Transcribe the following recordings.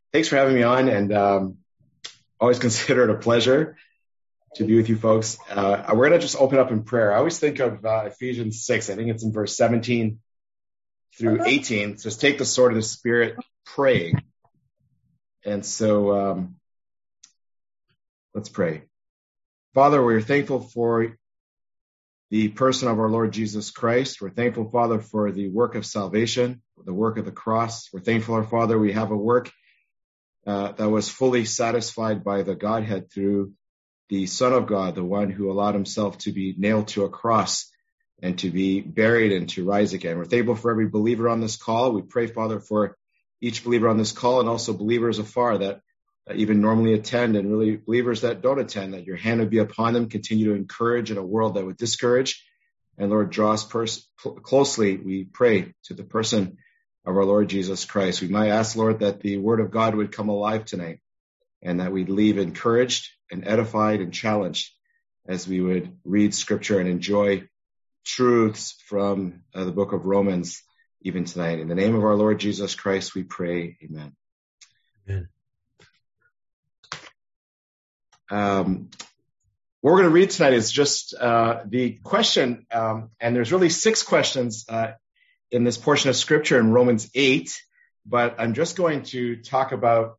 Thanks for having me on, and always consider it a pleasure to be with you folks. We're going to just open up in prayer. I always think of Ephesians 6. I think it's in verse 17 through 18. It says, take the sword of the Spirit, pray. And so let's pray. Father, we're thankful for the person of our Lord Jesus Christ. We're thankful, Father, for the work of salvation, the work of the cross. We're thankful, our Father, we have a work that was fully satisfied by the Godhead through the Son of God, the one who allowed himself to be nailed to a cross and to be buried and to rise again. We're thankful for every believer on this call. We pray, Father, for each believer on this call and also believers afar that even normally attend and really believers that don't attend, that your hand would be upon them, continue to encourage in a world that would discourage. And Lord, draw us closely, we pray, to the person of our Lord Jesus Christ. We might ask, Lord, that the word of God would come alive tonight and that we'd leave encouraged and edified and challenged as we would read scripture and enjoy truths from the book of Romans even tonight. In the name of our Lord Jesus Christ, we pray. Amen. Amen. What we're going to read tonight is just the question, and there's really 6 questions in this portion of scripture in Romans 8, but I'm just going to talk about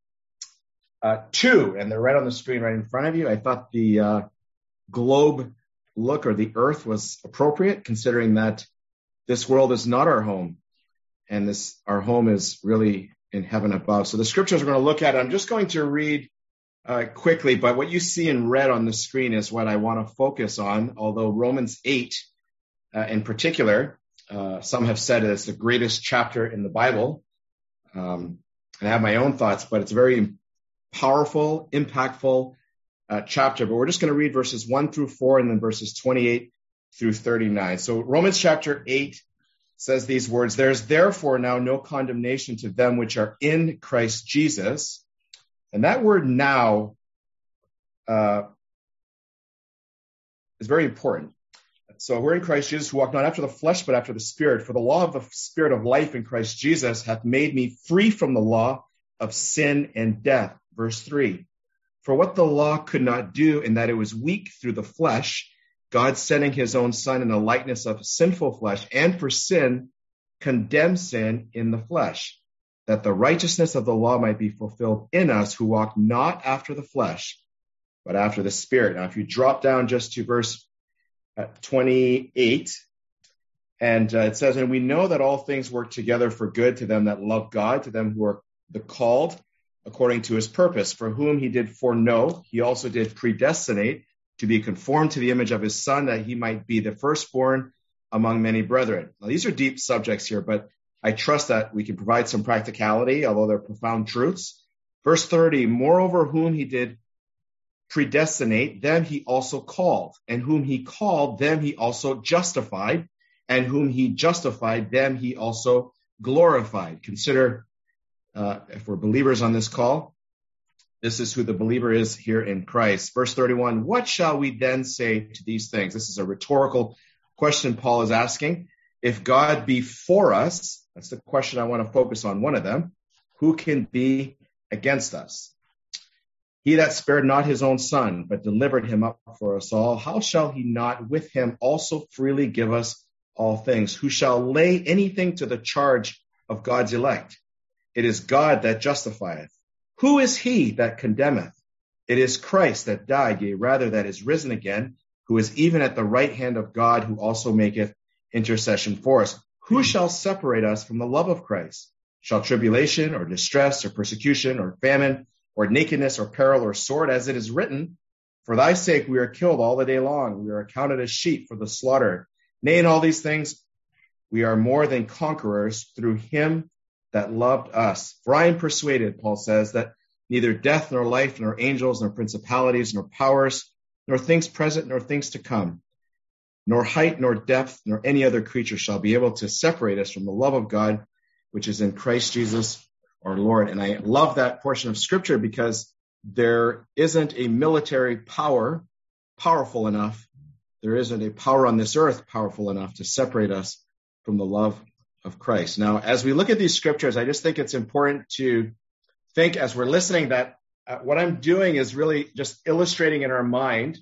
2, and they're right on the screen right in front of you. I thought the globe look or the earth was appropriate, considering that this world is not our home, and our home is really in heaven above. So the scriptures we're going to look at, I'm just going to read quickly, but what you see in red on the screen is what I want to focus on, although Romans 8 in particular, some have said it's the greatest chapter in the Bible. And I have my own thoughts, but it's a very powerful, impactful chapter. But we're just going to read verses 1 through 4 and then verses 28 through 39. So Romans chapter 8 says these words, "There's therefore now no condemnation to them which are in Christ Jesus." And that word now is very important. So we're in Christ Jesus, who walk not after the flesh, but after the Spirit. For the law of the Spirit of life in Christ Jesus hath made me free from the law of sin and death. Verse 3. For what the law could not do, in that it was weak through the flesh, God sending his own Son in the likeness of sinful flesh, and for sin, condemned sin in the flesh, that the righteousness of the law might be fulfilled in us who walk not after the flesh, but after the Spirit. Now, if you drop down just to verse 28, and it says, "And we know that all things work together for good to them that love God, to them who are the called according to his purpose, for whom he did foreknow, he also did predestinate to be conformed to the image of his Son, that he might be the firstborn among many brethren." Now, these are deep subjects here, but I trust that we can provide some practicality, although they're profound truths. Verse 30, "Moreover, whom he did predestinate, them he also called, and whom he called, them he also justified, and whom he justified, them he also glorified." Consider, if we're believers on this call, this is who the believer is here in Christ. Verse 31, "What shall we then say to these things?" This is a rhetorical question Paul is asking. If God be for us, that's the question I want to focus on, one of them, who can be against us? He that spared not his own Son, but delivered him up for us all, how shall he not with him also freely give us all things? Who shall lay anything to the charge of God's elect? It is God that justifieth. Who is he that condemneth? It is Christ that died, yea, rather that is risen again, who is even at the right hand of God, who also maketh intercession for us. Who shall separate us from the love of Christ? Shall tribulation or distress or persecution or famine or nakedness or peril or sword, as it is written, for thy sake we are killed all the day long. We are accounted as sheep for the slaughter. Nay, in all these things we are more than conquerors through him that loved us. For I am persuaded, Paul says, that neither death nor life nor angels nor principalities nor powers nor things present nor things to come, nor height nor depth nor any other creature shall be able to separate us from the love of God, which is in Christ Jesus our Lord. And I love that portion of scripture because there isn't a military power powerful enough. There isn't a power on this earth powerful enough to separate us from the love of Christ. Now, as we look at these scriptures, I just think it's important to think as we're listening that what I'm doing is really just illustrating in our mind.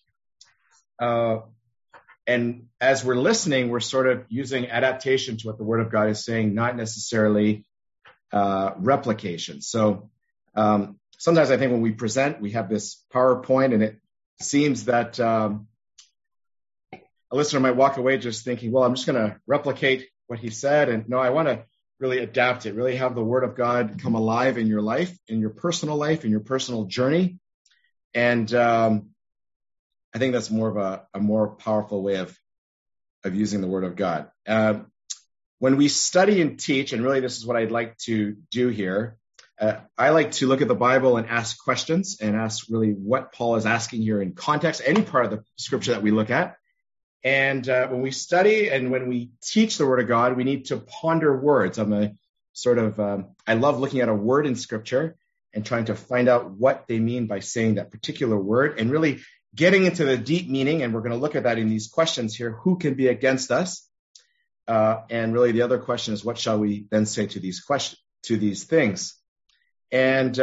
And as we're listening, we're sort of using adaptation to what the Word of God is saying, not necessarily replication. So sometimes I think when we present, we have this PowerPoint, and it seems that a listener might walk away just thinking, well, I'm just going to replicate what he said. And no, I want to really adapt it, really have the Word of God come alive in your life, in your personal journey. And I think that's more of a more powerful way of using the Word of God. When we study and teach, and really this is what I'd like to do here, I like to look at the Bible and ask questions and ask really what Paul is asking here in context, any part of the scripture that we look at. And when we study and when we teach the Word of God, we need to ponder words. I love looking at a word in scripture and trying to find out what they mean by saying that particular word and really getting into the deep meaning. And we're going to look at that in these questions here. Who can be against us? And really the other question is, what shall we then say to these things? And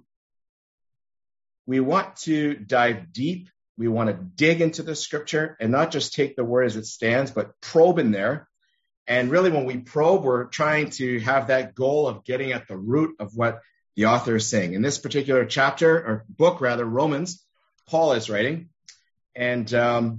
we want to dive deep. We want to dig into the scripture and not just take the word as it stands, but probe in there. And really when we probe, we're trying to have that goal of getting at the root of what the author is saying. In this particular chapter, or book rather, Romans, Paul is writing. And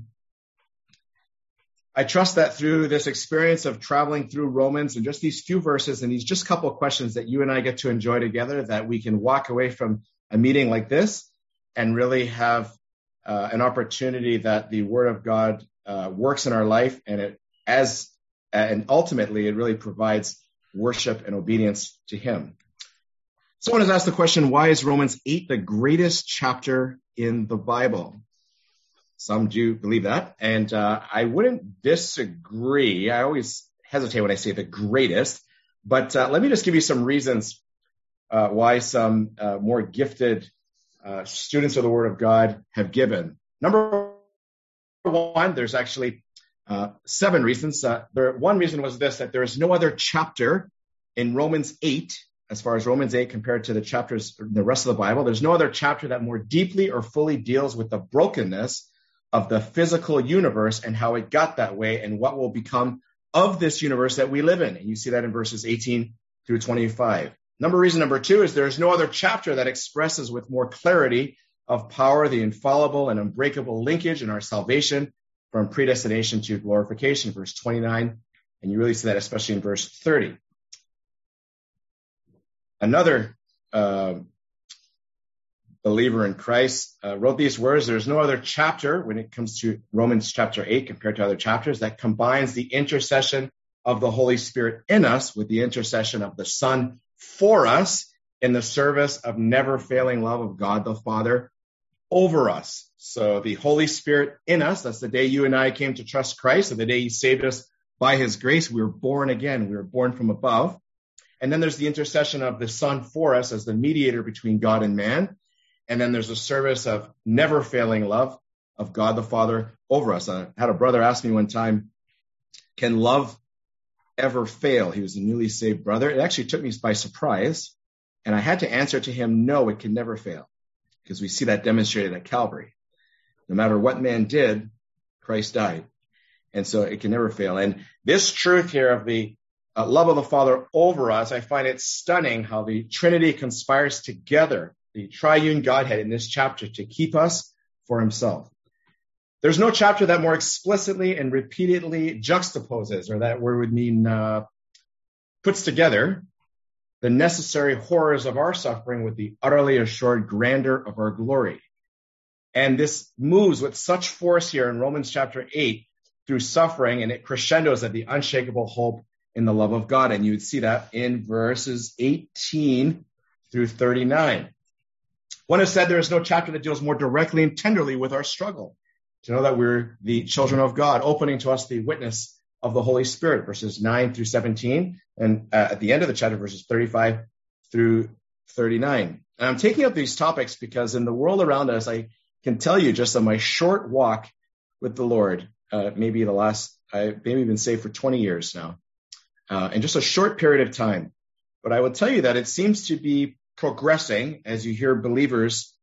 I trust that through this experience of traveling through Romans and just these few verses and these just couple of questions that you and I get to enjoy together, that we can walk away from a meeting like this and really have an opportunity that the Word of God works in our life, and and ultimately it really provides worship and obedience to Him. Someone has asked the question, why is Romans 8 the greatest chapter in the Bible? Some do believe that, and I wouldn't disagree. I always hesitate when I say the greatest, but let me just give you some reasons why some more gifted students of the Word of God have given. Number one, there's actually 7 reasons. One reason was this, that there is no other chapter in Romans 8, as far as Romans 8 compared to the chapters, the rest of the Bible, there's no other chapter that more deeply or fully deals with the brokenness of the physical universe and how it got that way and what will become of this universe that we live in. And you see that in verses 18 through 25. Reason number 2 is there's no other chapter that expresses with more clarity of power the infallible and unbreakable linkage in our salvation from predestination to glorification, verse 29. And you really see that especially in verse 30. Another believer in Christ wrote these words, there's no other chapter when it comes to Romans chapter 8 compared to other chapters that combines the intercession of the Holy Spirit in us with the intercession of the Son for us in the service of never failing love of God the Father over us. So the Holy Spirit in us, that's the day you and I came to trust Christ, and the day He saved us by His grace. We were born again. We were born from above. And then there's the intercession of the Son for us as the mediator between God and man. And then there's a service of never failing love of God the Father over us. I had a brother ask me one time, can love ever fail? He was a newly saved brother. It actually took me by surprise. And I had to answer to him, no, it can never fail. Because we see that demonstrated at Calvary. No matter what man did, Christ died. And so it can never fail. And this truth here of the love of the Father over us, I find it stunning how the Trinity conspires together, the triune Godhead in this chapter, to keep us for Himself. There's no chapter that more explicitly and repeatedly juxtaposes, or that word would mean puts together, the necessary horrors of our suffering with the utterly assured grandeur of our glory. And this moves with such force here in Romans chapter 8 through suffering, and it crescendos at the unshakable hope in the love of God. And you would see that in verses 18 through 39. One has said there is no chapter that deals more directly and tenderly with our struggle, to know that we're the children of God, opening to us the witness of the Holy Spirit, verses 9 through 17, and at the end of the chapter, verses 35 through 39. And I'm taking up these topics because in the world around us, I can tell you just on my short walk with the Lord, maybe I've been saved for 20 years now, in just a short period of time. But I will tell you that it seems to be progressing as you hear believers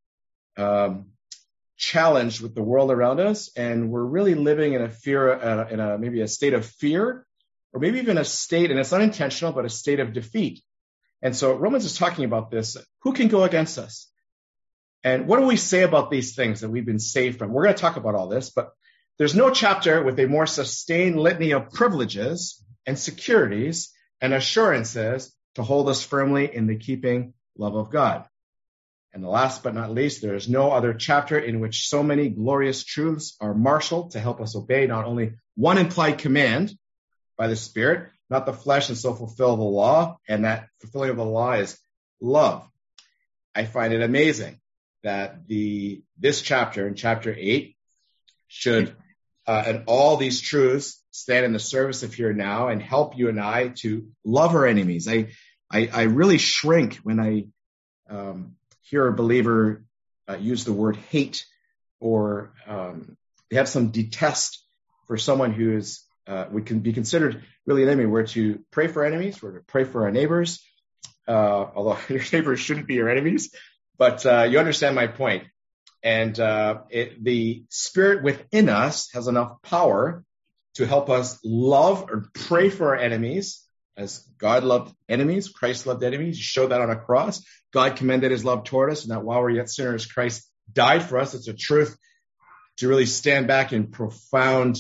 challenged with the world around us, and we're really living in maybe a state of fear, or maybe even a state, and it's unintentional, but a state of defeat. And so Romans is talking about this. Who can go against us? And what do we say about these things that we've been saved from? We're going to talk about all this, but there's no chapter with a more sustained litany of privileges and securities and assurances to hold us firmly in the keeping love of God. And the last but not least, there is no other chapter in which so many glorious truths are marshaled to help us obey not only one implied command by the Spirit, not the flesh, and so fulfill the law. And that fulfilling of the law is love. I find it amazing that this chapter, in chapter 8, should, and all these truths stand in the service of here now and help you and I to love our enemies. I really shrink when I hear a believer use the word hate, or they have some detest for someone who is would be considered really an enemy. We're to pray for enemies. We're to pray for our neighbors, although your neighbors shouldn't be your enemies. But you understand my point. And the Spirit within us has enough power to help us love or pray for our enemies. As God loved enemies, Christ loved enemies. You showed that on a cross. God commended his love toward us, and that while we're yet sinners, Christ died for us. It's a truth to really stand back in profound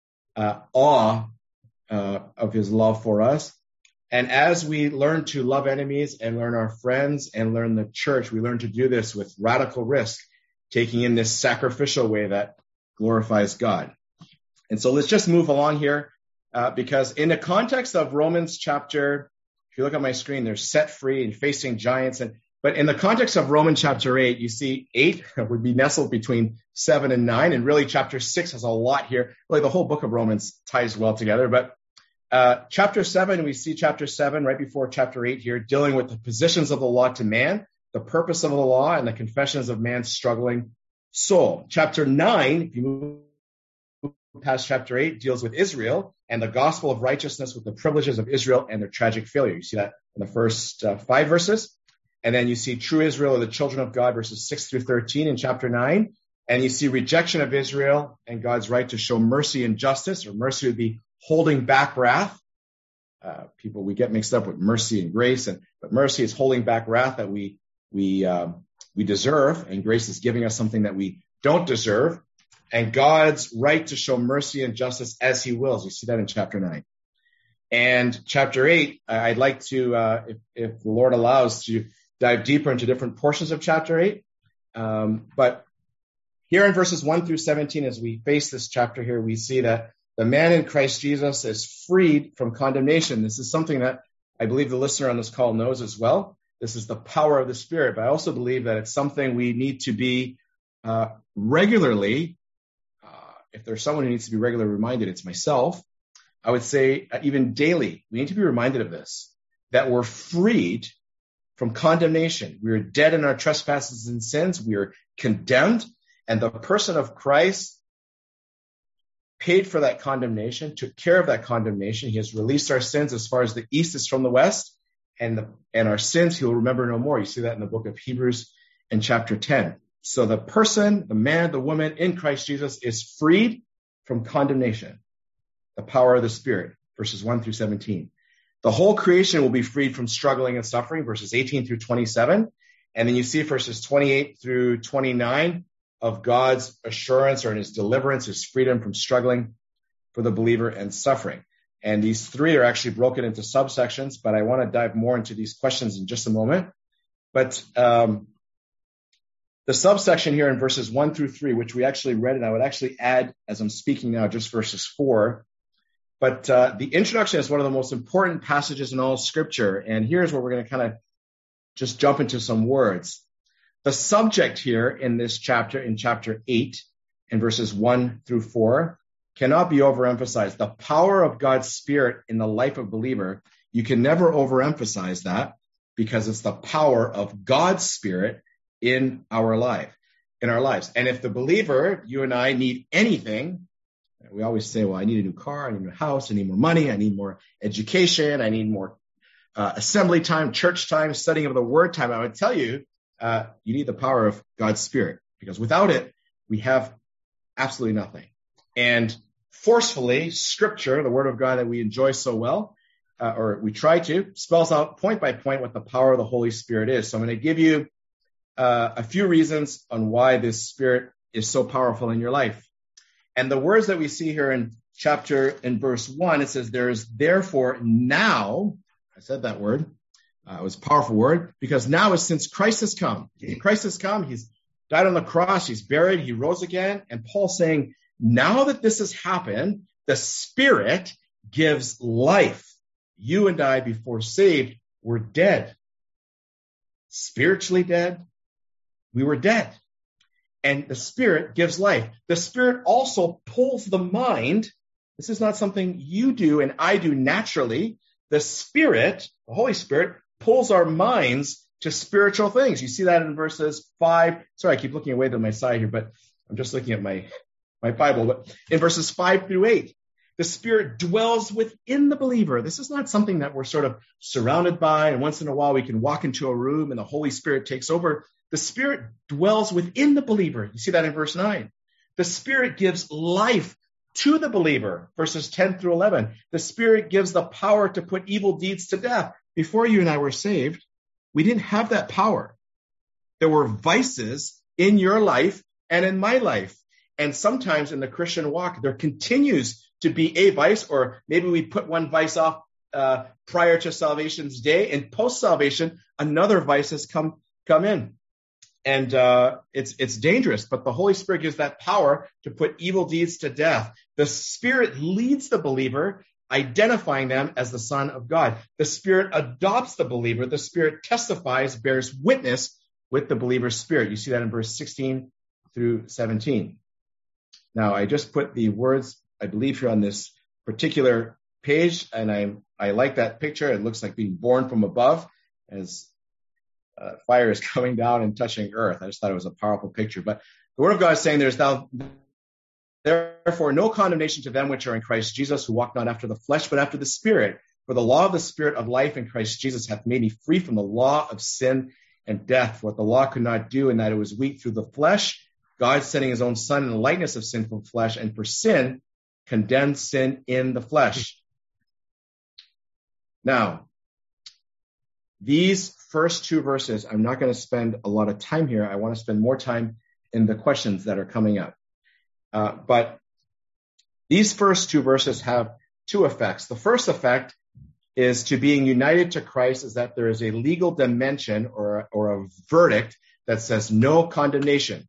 awe of his love for us. And as we learn to love enemies and learn our friends and learn the church, we learn to do this with radical risk, taking in this sacrificial way that glorifies God. And so let's just move along here, because in the context of Romans chapter, if you look at my screen, there's set free and facing giants. But in the context of Romans chapter 8, you see 8 would be nestled between 7 and 9. And really chapter 6 has a lot here. Really the whole book of Romans ties well together. But chapter 7, we see chapter 7 right before chapter 8 here, dealing with the positions of the law to man, the purpose of the law, and the confessions of man's struggling soul. Chapter 9, if you move past chapter 8, deals with Israel and the gospel of righteousness with the privileges of Israel and their tragic failure. You see that in the first 5 verses. And then you see true Israel or the children of God, verses 6 through 13 in chapter 9. And you see rejection of Israel and God's right to show mercy and justice, or mercy would be holding back wrath. We get mixed up with mercy and grace, but mercy is holding back wrath that we deserve, and grace is giving us something that we don't deserve. And God's right to show mercy and justice as he wills. You see that in chapter 9. And chapter 8, I'd like to, if the Lord allows, to dive deeper into different portions of chapter 8. But here in verses 1 through 17, as we face this chapter here, we see that the man in Christ Jesus is freed from condemnation. This is something that I believe the listener on this call knows as well. This is the power of the Spirit. But I also believe that it's something we need to be regularly, if there's someone who needs to be regularly reminded, it's myself. I would say even daily, we need to be reminded of this, that we're freed from condemnation. We are dead in our trespasses and sins. We are condemned. And the person of Christ paid for that condemnation, took care of that condemnation. He has released our sins as far as the east is from the west, and our sins he will remember no more. You see that in the book of Hebrews in chapter 10. So the person, the man, the woman in Christ Jesus is freed from condemnation. The power of the Spirit, verses 1 through 17. The whole creation will be freed from struggling and suffering, verses 18 through 27. And then you see verses 28 through 29 of God's assurance, or in his deliverance, his freedom from struggling for the believer and suffering. And these 3 are actually broken into subsections, but I want to dive more into these questions in just a moment. But the subsection here in verses 1 through 3, which we actually read, and I would actually add, as I'm speaking now, just verses 4. But the introduction is one of the most important passages in all Scripture. And here's where we're going to kind of just jump into some words. The subject here in this chapter, in chapter 8, in verses 1 through 4, cannot be overemphasized. The power of God's Spirit in the life of a believer, you can never overemphasize that, because it's the power of God's Spirit in our lives. And if the believer, you and I, need anything, we always say, well, I need a new car, I need a new house, I need more money, I need more education, I need more assembly time, church time, studying of the word time, I would tell you, you need the power of God's Spirit, because without it, we have absolutely nothing. And forcefully, Scripture, the Word of God that we enjoy so well, or we try to, spells out point by point what the power of the Holy Spirit is. So I'm going to give you a few reasons on why this Spirit is so powerful in your life. And the words that we see here in verse 1, it says, there is therefore now, I said that word, it was a powerful word, because now is since Christ has come. Christ has come, he's died on the cross, he's buried, he rose again. And Paul's saying, now that this has happened, the Spirit gives life. You and I, before saved, were dead. Spiritually dead. We were dead. And the Spirit gives life. The Spirit also pulls the mind. This is not something you do and I do naturally. The Spirit, the Holy Spirit, pulls our minds to spiritual things. You see that in verses 5. Sorry, I keep looking away to my side here, but I'm just looking at my Bible. But in verses 5 through 8, the Spirit dwells within the believer. This is not something that we're sort of surrounded by, and once in a while we can walk into a room and the Holy Spirit takes over. The Spirit dwells within the believer. You see that in verse 9. The Spirit gives life to the believer, verses 10 through 11. The Spirit gives the power to put evil deeds to death. Before you and I were saved, we didn't have that power. There were vices in your life and in my life. And sometimes in the Christian walk, there continues to be a vice, or maybe we put one vice off prior to salvation's day, and post-salvation, another vice has come in. And it's dangerous, but the Holy Spirit gives that power to put evil deeds to death. The Spirit leads the believer, identifying them as the Son of God. The Spirit adopts the believer. The Spirit testifies, bears witness with the believer's spirit. You see that in verse 16 through 17. Now, I just put the words, I believe, here on this particular page, and I like that picture. It looks like being born from above as fire is coming down and touching earth. I just thought it was a powerful picture. But the Word of God is saying there's now therefore no condemnation to them which are in Christ Jesus, who walk not after the flesh, but after the Spirit. For the law of the Spirit of life in Christ Jesus hath made me free from the law of sin and death. For what the law could not do, in that it was weak through the flesh, God sending his own Son in the likeness of sinful flesh, and for sin, condemned sin in the flesh. Now, these first two verses, I'm not going to spend a lot of time here. I want to spend more time in the questions that are coming up. But these first two verses have two effects. The first effect is to being united to Christ is that there is a legal dimension or a verdict that says no condemnation.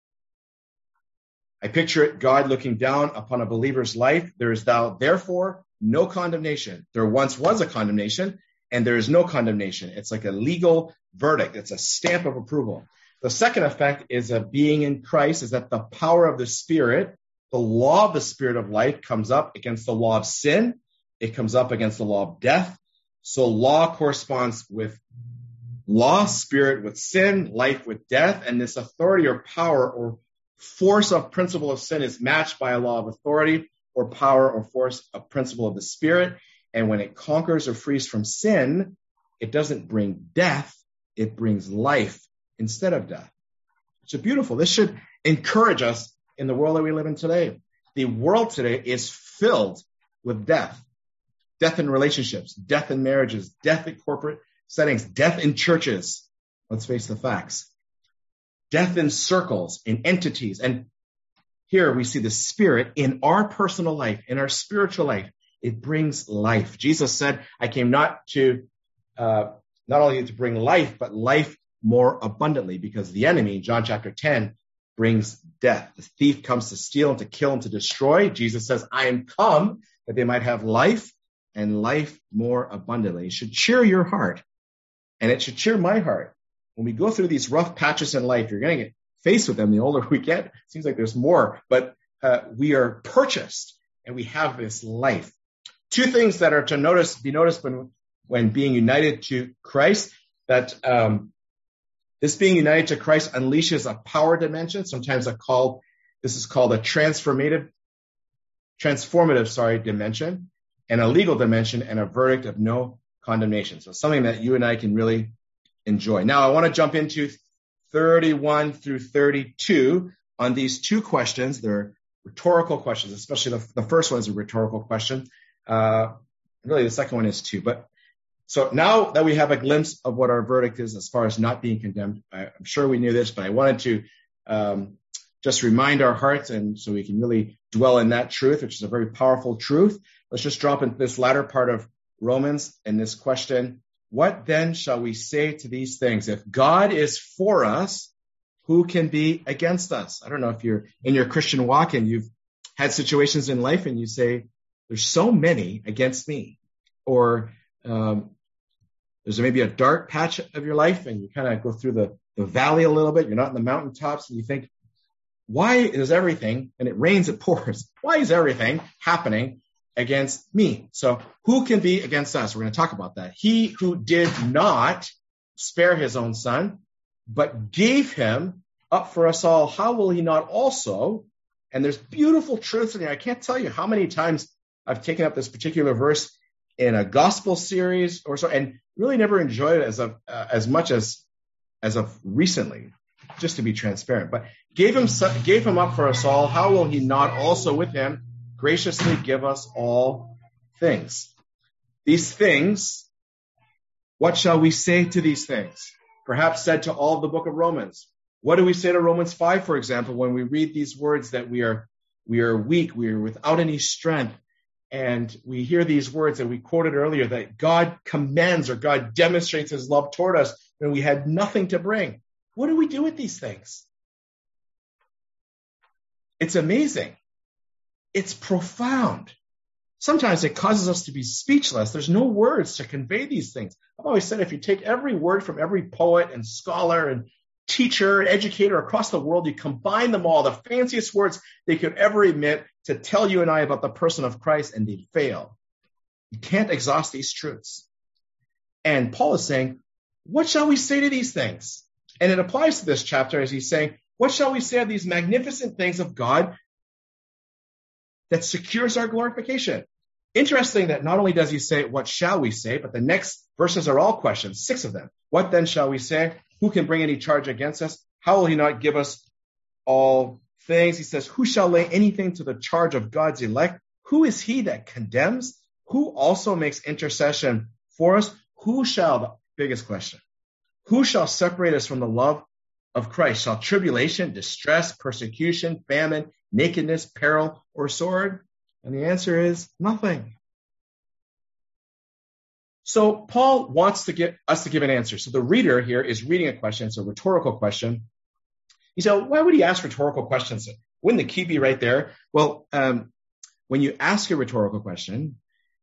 I picture it, God looking down upon a believer's life. There is therefore no condemnation. There once was a condemnation, and there is no condemnation. It's like a legal verdict. It's a stamp of approval. The second effect is of being in Christ is that the power of the Spirit, the law of the Spirit of life, comes up against the law of sin. It comes up against the law of death. So law corresponds with law, Spirit with sin, life with death, and this authority or power or force of principle of sin is matched by a law of authority or power or force of principle of the Spirit. And when it conquers or frees from sin, it doesn't bring death, it brings life instead of death. It's beautiful. This should encourage us in the world that we live in today. The world today is filled with death. Death in relationships, death in marriages, death in corporate settings, death in churches. Let's face the facts. Death in circles, in entities. And here we see the Spirit in our personal life, in our spiritual life. It brings life. Jesus said, I came not only to bring life, but life more abundantly, because the enemy, John chapter 10, brings death. The thief comes to steal and to kill and to destroy. Jesus says, I am come that they might have life and life more abundantly. It should cheer your heart, and it should cheer my heart. When we go through these rough patches in life, you're going to get faced with them. The older we get, it seems like there's more, but we are purchased and we have this life. Two things that are to be noticed when being united to Christ, that this being united to Christ unleashes a power dimension. Sometimes this is called a transformative dimension, and a legal dimension, and a verdict of no condemnation. So something that you and I can really enjoy. Now, I want to jump into 31 through 32 on these two questions. They're rhetorical questions, especially the first one is a rhetorical question. Really, the second one is too. But so now that we have a glimpse of what our verdict is as far as not being condemned, I'm sure we knew this, but I wanted to just remind our hearts, and so we can really dwell in that truth, which is a very powerful truth. Let's just drop into this latter part of Romans and this question. What then shall we say to these things? If God is for us, who can be against us? I don't know if you're in your Christian walk and you've had situations in life and you say, there's so many against me. Or there's maybe a dark patch of your life and you kind of go through the valley a little bit. You're not in the mountaintops and you think, why is everything, and it rains, it pours, why is everything happening against me? So who can be against us? We're going to talk about that. He who did not spare his own son, but gave him up for us all, how will he not also? And there's beautiful truths in here. I can't tell you how many times I've taken up this particular verse in a gospel series or so, and really never enjoyed it as much as of recently, just to be transparent. But gave him up for us all. How will he not also with him graciously give us all things? These things, what shall we say to these things? Perhaps said to all of the book of Romans. What do we say to Romans 5, for example, when we read these words that we are weak, we are without any strength, and we hear these words that we quoted earlier, that God commends or God demonstrates his love toward us when we had nothing to bring. What do we do with these things? It's amazing. It's profound. Sometimes it causes us to be speechless. There's no words to convey these things. I've always said if you take every word from every poet and scholar and teacher and educator across the world, you combine them all, the fanciest words they could ever emit to tell you and I about the person of Christ, and they fail. You can't exhaust these truths. And Paul is saying, what shall we say to these things? And it applies to this chapter as he's saying, what shall we say of these magnificent things of God that secures our glorification? Interesting that not only does he say, what shall we say, but the next verses are all questions, 6 of them. What then shall we say? Who can bring any charge against us? How will he not give us all things? He says, who shall lay anything to the charge of God's elect? Who is he that condemns? Who also makes intercession for us? Who shall, the biggest question, who shall separate us from the love of Christ? Shall tribulation, distress, persecution, famine, nakedness, peril, or sword? And the answer is nothing. So Paul wants to get us to give an answer. So the reader here is reading a question. It's a rhetorical question. You say, why would he ask rhetorical questions? Wouldn't the key be right there? Well, when you ask a rhetorical question,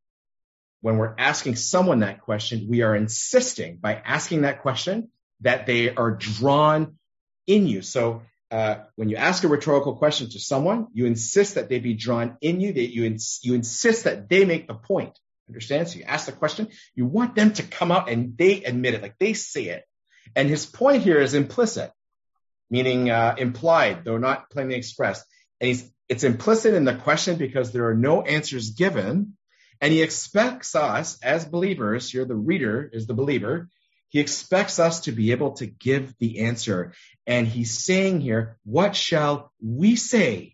when we're asking someone that question, we are insisting by asking that question that they are drawn in you. So when you ask a rhetorical question to someone, you insist that they be drawn in you, that you insist that they make the point. Understand? So you ask the question, you want them to come out and they admit it, like they say it. And his point here is implicit, meaning implied, though not plainly expressed. And it's implicit in the question because there are no answers given. And he expects us as believers, here the reader is the believer, he expects us to be able to give the answer. And he's saying here, what shall we say?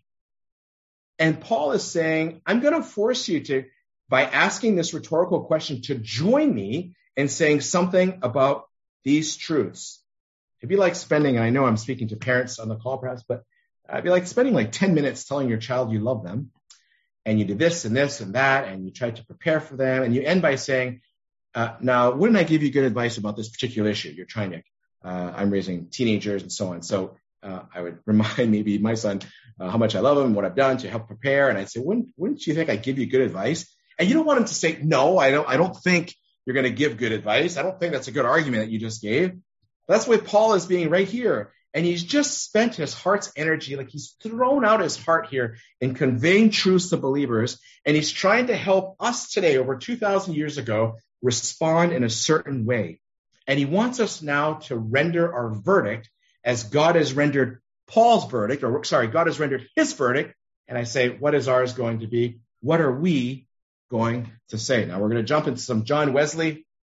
And Paul is saying, I'm going to force you to, by asking this rhetorical question, to join me in saying something about these truths. It'd be like spending, I know I'm speaking to parents on the call perhaps, but it'd be like spending like 10 minutes telling your child you love them. And you do this and this and that, and you try to prepare for them. And you end by saying, now, wouldn't I give you good advice about this particular issue? You're trying to, I'm raising teenagers and so on. So I would remind maybe my son how much I love him, what I've done to help prepare. And I'd say, wouldn't you think I'd give you good advice? And you don't want him to say, no, I don't think you're going to give good advice. I don't think that's a good argument that you just gave. That's what Paul is being right here. And he's just spent his heart's energy, like he's thrown out his heart here in conveying truths to believers. And he's trying to help us today, over 2,000 years ago, respond in a certain way. And he wants us now to render our verdict as God has rendered Paul's verdict, God has rendered his verdict. And I say, what is ours going to be? What are we going to say? Now we're going to jump into some John Wesley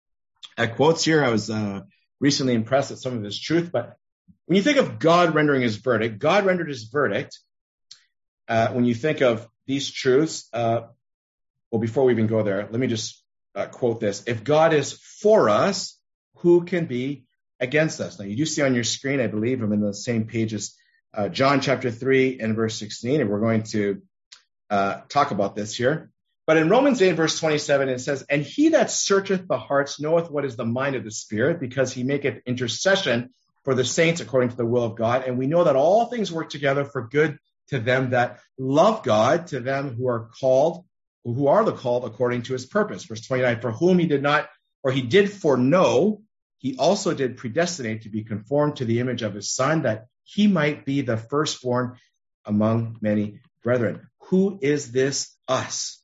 quotes here. I was recently impressed at some of his truth, but when you think of God rendering his verdict, God rendered his verdict. When you think of these truths, well, before we even go there, let me just quote this. If God is for us, who can be against us? Now, you do see on your screen, I believe, I'm in the same pages, John chapter 3 and verse 16, and we're going to talk about this here. But in Romans 8, verse 27, it says, and he that searcheth the hearts knoweth what is the mind of the Spirit, because he maketh intercession for the saints according to the will of God. And we know that all things work together for good to them that love God, to them who are called, who are the called according to his purpose. Verse 29, for whom he did not, or he did foreknow, he also did predestinate to be conformed to the image of his Son, that he might be the firstborn among many brethren. Who is this us?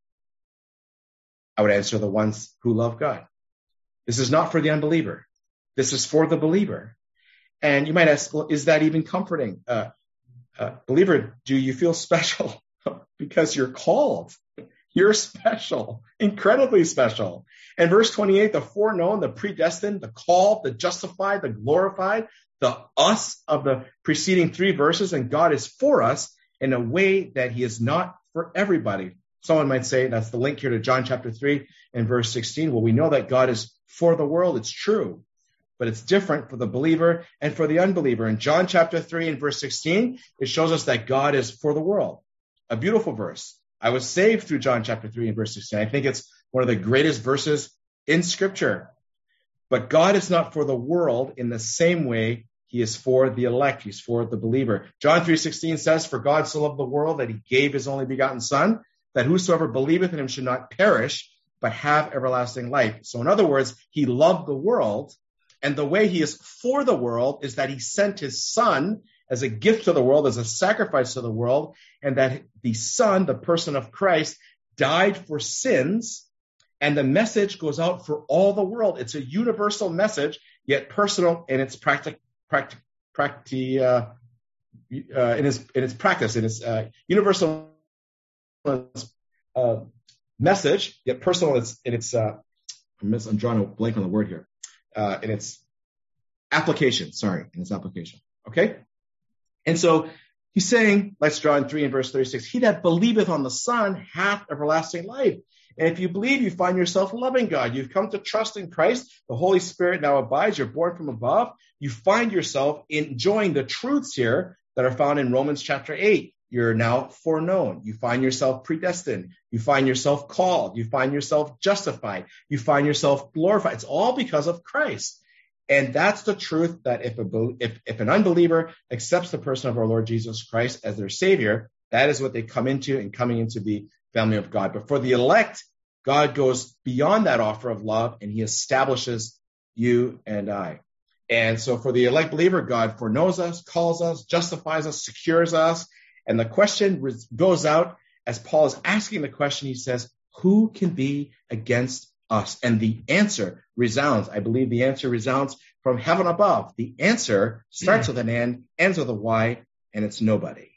I would answer the ones who love God. This is not for the unbeliever. This is for the believer. And you might ask, well, is that even comforting? Believer, do you feel special? Because you're called. You're special, incredibly special. And verse 28, the foreknown, the predestined, the called, the justified, the glorified, the us of the preceding three verses, and God is for us in a way that he is not for everybody. Someone might say, that's the link here to John chapter 3 and verse 16. Well, we know that God is for the world. It's true. But it's different for the believer and for the unbeliever. In John chapter 3 and verse 16, it shows us that God is for the world. A beautiful verse. I was saved through John chapter 3 and verse 16. I think it's one of the greatest verses in Scripture. But God is not for the world in the same way he is for the elect. He's for the believer. John 3:16 says, for God so loved the world that he gave his only begotten Son, that whosoever believeth in him should not perish, but have everlasting life. So in other words, he loved the world. And the way he is for the world is that he sent his Son as a gift to the world, as a sacrifice to the world, and that the Son, the person of Christ, died for sins, and the message goes out for all the world. It's a universal message, yet personal in its practice, universal message, yet personal in its I'm drawing a blank on the word here. In its application, okay? And so he's saying, let's draw in 3 and verse 36, he that believeth on the Son hath everlasting life. And if you believe, you find yourself loving God. You've come to trust in Christ. The Holy Spirit now abides. You're born from above. You find yourself enjoying the truths here that are found in Romans chapter 8. You're now foreknown. You find yourself predestined. You find yourself called. You find yourself justified. You find yourself glorified. It's all because of Christ. And that's the truth, that if an unbeliever accepts the person of our Lord Jesus Christ as their Savior, that is what they come into and coming into the family of God. But for the elect, God goes beyond that offer of love and he establishes you and I. And so for the elect believer, God foreknows us, calls us, justifies us, secures us. And the question goes out as Paul is asking the question. He says, who can be against us? And the answer resounds. I believe the answer resounds from heaven above. The answer starts with an N, ends with a Y, and it's nobody.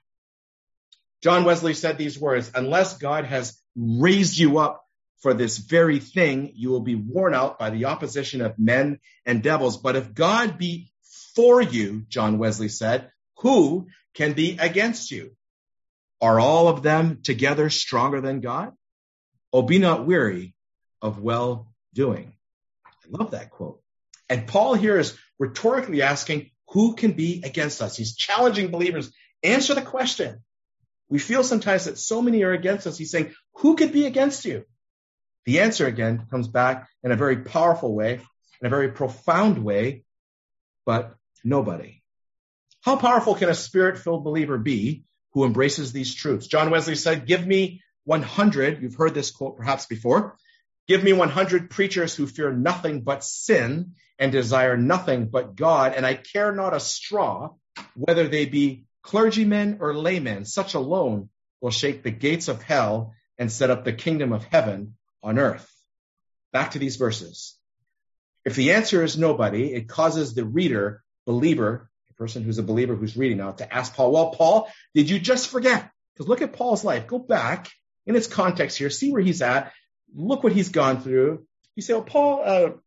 John Wesley said these words, unless God has raised you up for this very thing, you will be worn out by the opposition of men and devils. But if God be for you, John Wesley said, who can be against you? Are all of them together stronger than God? Oh, be not weary of well-doing. I love that quote. And Paul here is rhetorically asking, who can be against us? He's challenging believers. Answer the question. We feel sometimes that so many are against us. He's saying, who could be against you? The answer, again, comes back in a very powerful way, in a very profound way, but nobody. How powerful can a spirit-filled believer be who embraces these truths? John Wesley said, give me 100, you've heard this quote perhaps before, give me 100 preachers who fear nothing but sin and desire nothing but God, and I care not a straw, whether they be clergymen or laymen. Such alone will shake the gates of hell and set up the kingdom of heaven on earth. Back to these verses. If the answer is nobody, it causes the reader, believer, the person who's a believer who's reading now, to ask Paul, well, Paul, did you just forget? Because look at Paul's life. Go back in its context here. See where he's at. Look what he's gone through. You say, well, Paul,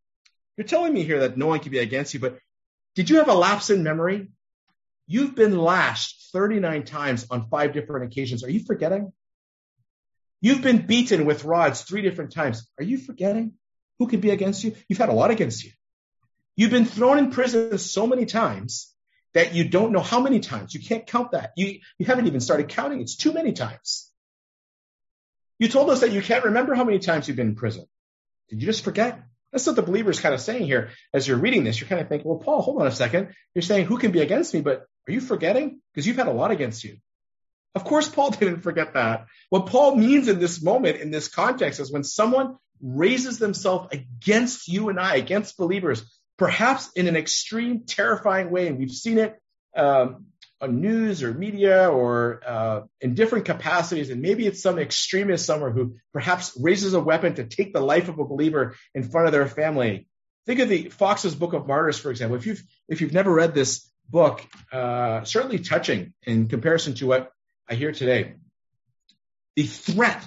You're telling me here that no one can be against you, but did you have a lapse in memory? You've been lashed 39 times on 5 different occasions. Are you forgetting? You've been beaten with rods 3 different times. Are you forgetting? Who can be against you? You've had a lot against you. You've been thrown in prison so many times that you don't know how many times. You can't count that. You haven't even started counting. It's too many times. You told us that you can't remember how many times you've been in prison. Did you just forget? That's what the believer is kind of saying here. As you're reading this, you're kind of thinking, well, Paul, hold on a second. You're saying, who can be against me? But are you forgetting? Because you've had a lot against you. Of course, Paul didn't forget that. What Paul means in this moment, in this context, is when someone raises themselves against you and I, against believers, perhaps in an extreme, terrifying way. And we've seen it on news or media or in different capacities. And maybe it's some extremist somewhere who perhaps raises a weapon to take the life of a believer in front of their family. Think of the Fox's Book of Martyrs, for example. If you've never read this book, certainly touching in comparison to what I hear today. The threat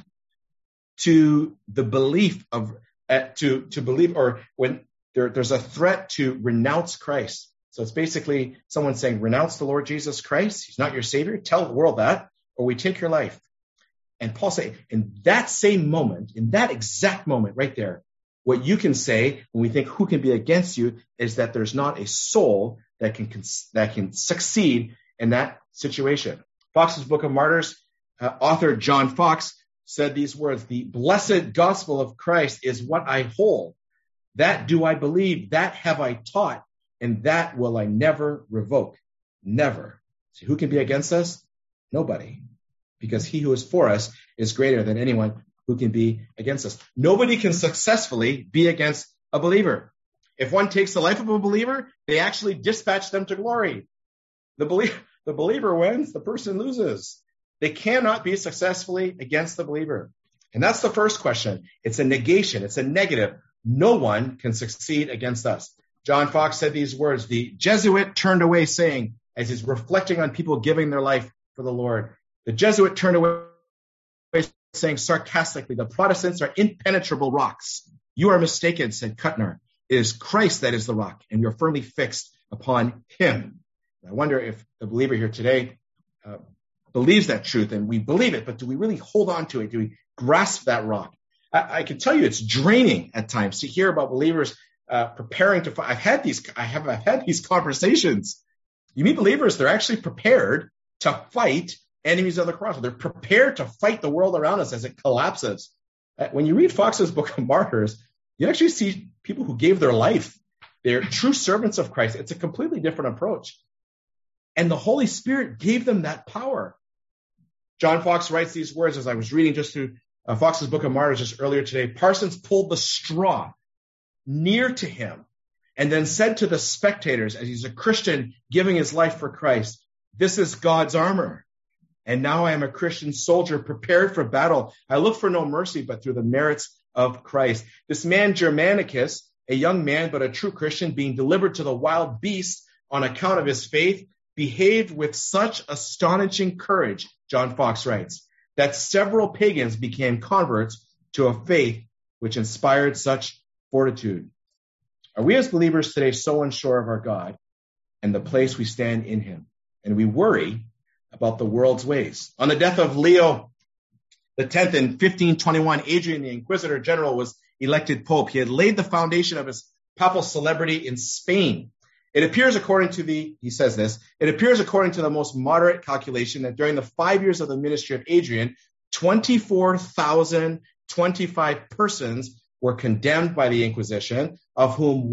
to the belief of to believe, or when there's a threat to renounce Christ. So it's basically someone saying, renounce the Lord Jesus Christ. He's not your savior. Tell the world that, or we take your life. And Paul saying, in that same moment, in that exact moment right there, what you can say when we think who can be against you is that there's not a soul that can succeed in that situation. Fox's Book of Martyrs, author John Fox said these words, the blessed gospel of Christ is what I hold. That do I believe, that have I taught, and that will I never revoke. Never. So who can be against us? Nobody. Because he who is for us is greater than anyone who can be against us. Nobody can successfully be against a believer. If one takes the life of a believer, they actually dispatch them to glory. The believer wins, the person loses. They cannot be successfully against the believer. And that's the first question. It's a negation. It's a negative. No one can succeed against us. John Fox said these words, the Jesuit turned away saying, as he's reflecting on people giving their life for the Lord, the Jesuit turned away saying sarcastically, the Protestants are impenetrable rocks. You are mistaken, said Kuttner. It is Christ that is the rock, and we are firmly fixed upon him. I wonder if the believer here today believes that truth, and we believe it, but do we really hold on to it? Do we grasp that rock? I can tell you it's draining at times to hear about believers preparing to fight. I've had these conversations. You meet believers, they're actually prepared to fight enemies of the cross. They're prepared to fight the world around us as it collapses. When you read Fox's Book of Martyrs, you actually see people who gave their life. They're true servants of Christ. It's a completely different approach. And the Holy Spirit gave them that power. John Fox writes these words as I was reading just through Fox's Book of Martyrs just earlier today. Parsons pulled the straw near to him and then said to the spectators, as he's a Christian giving his life for Christ, this is God's armor. And now I am a Christian soldier prepared for battle. I look for no mercy, but through the merits of Christ. This man Germanicus, a young man, but a true Christian, being delivered to the wild beasts on account of his faith, behaved with such astonishing courage, John Fox writes, that several pagans became converts to a faith which inspired such fortitude. Are we as believers today so unsure of our God and the place we stand in him? And we worry about the world's ways. On the death of Leo X in 1521, Adrian, the Inquisitor General, was elected Pope. He had laid the foundation of his papal celebrity in Spain. It appears according to the most moderate calculation that during the 5 years of the ministry of Adrian, 24,025 persons were condemned by the Inquisition, of whom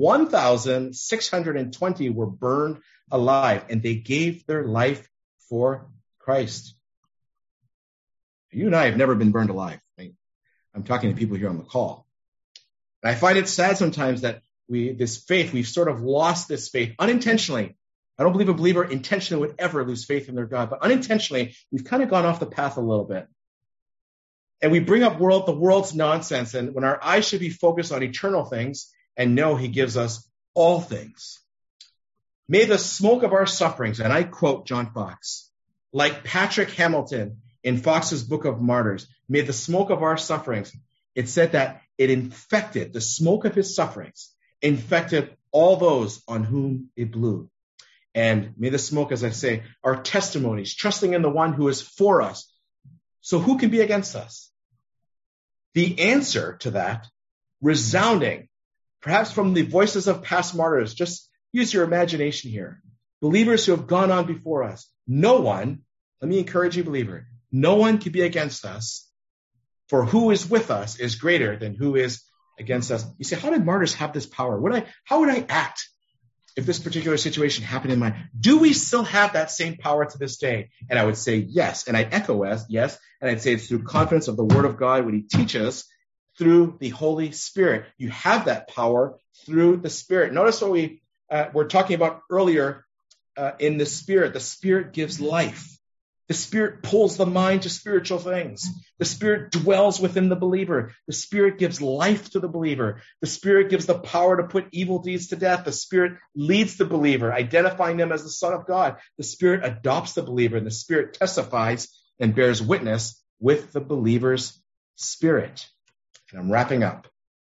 1,620 were burned alive, and they gave their life for Christ. You and I have never been burned alive. Right? I'm talking to people here on the call. And I find it sad sometimes that we've sort of lost this faith unintentionally. I don't believe a believer intentionally would ever lose faith in their God, but unintentionally, we've kind of gone off the path a little bit. And we bring up the world's nonsense, and when our eyes should be focused on eternal things and know he gives us all things. May the smoke of our sufferings, and I quote John Fox, like Patrick Hamilton in Fox's Book of Martyrs, may the smoke of our sufferings, it said that it infected, the smoke of his sufferings infected all those on whom it blew. And may the smoke, as I say, our testimonies, trusting in the one who is for us. So who can be against us? The answer to that, resounding, perhaps from the voices of past martyrs, just use your imagination here. Believers who have gone on before us. No one, let me encourage you, believer, no one can be against us, for who is with us is greater than who is against us. You say, how did martyrs have this power? How would I act if this particular situation happened in my life? Do we still have that same power to this day? And I would say yes. And I echo yes. And I'd say it's through confidence of the Word of God when He teaches through the Holy Spirit. You have that power through the Spirit. Notice what we were talking about earlier in the Spirit. The Spirit gives life. The Spirit pulls the mind to spiritual things. The Spirit dwells within the believer. The Spirit gives life to the believer. The Spirit gives the power to put evil deeds to death. The Spirit leads the believer, identifying them as the Son of God. The Spirit adopts the believer, and the Spirit testifies and bears witness with the believer's spirit. And I'm wrapping up.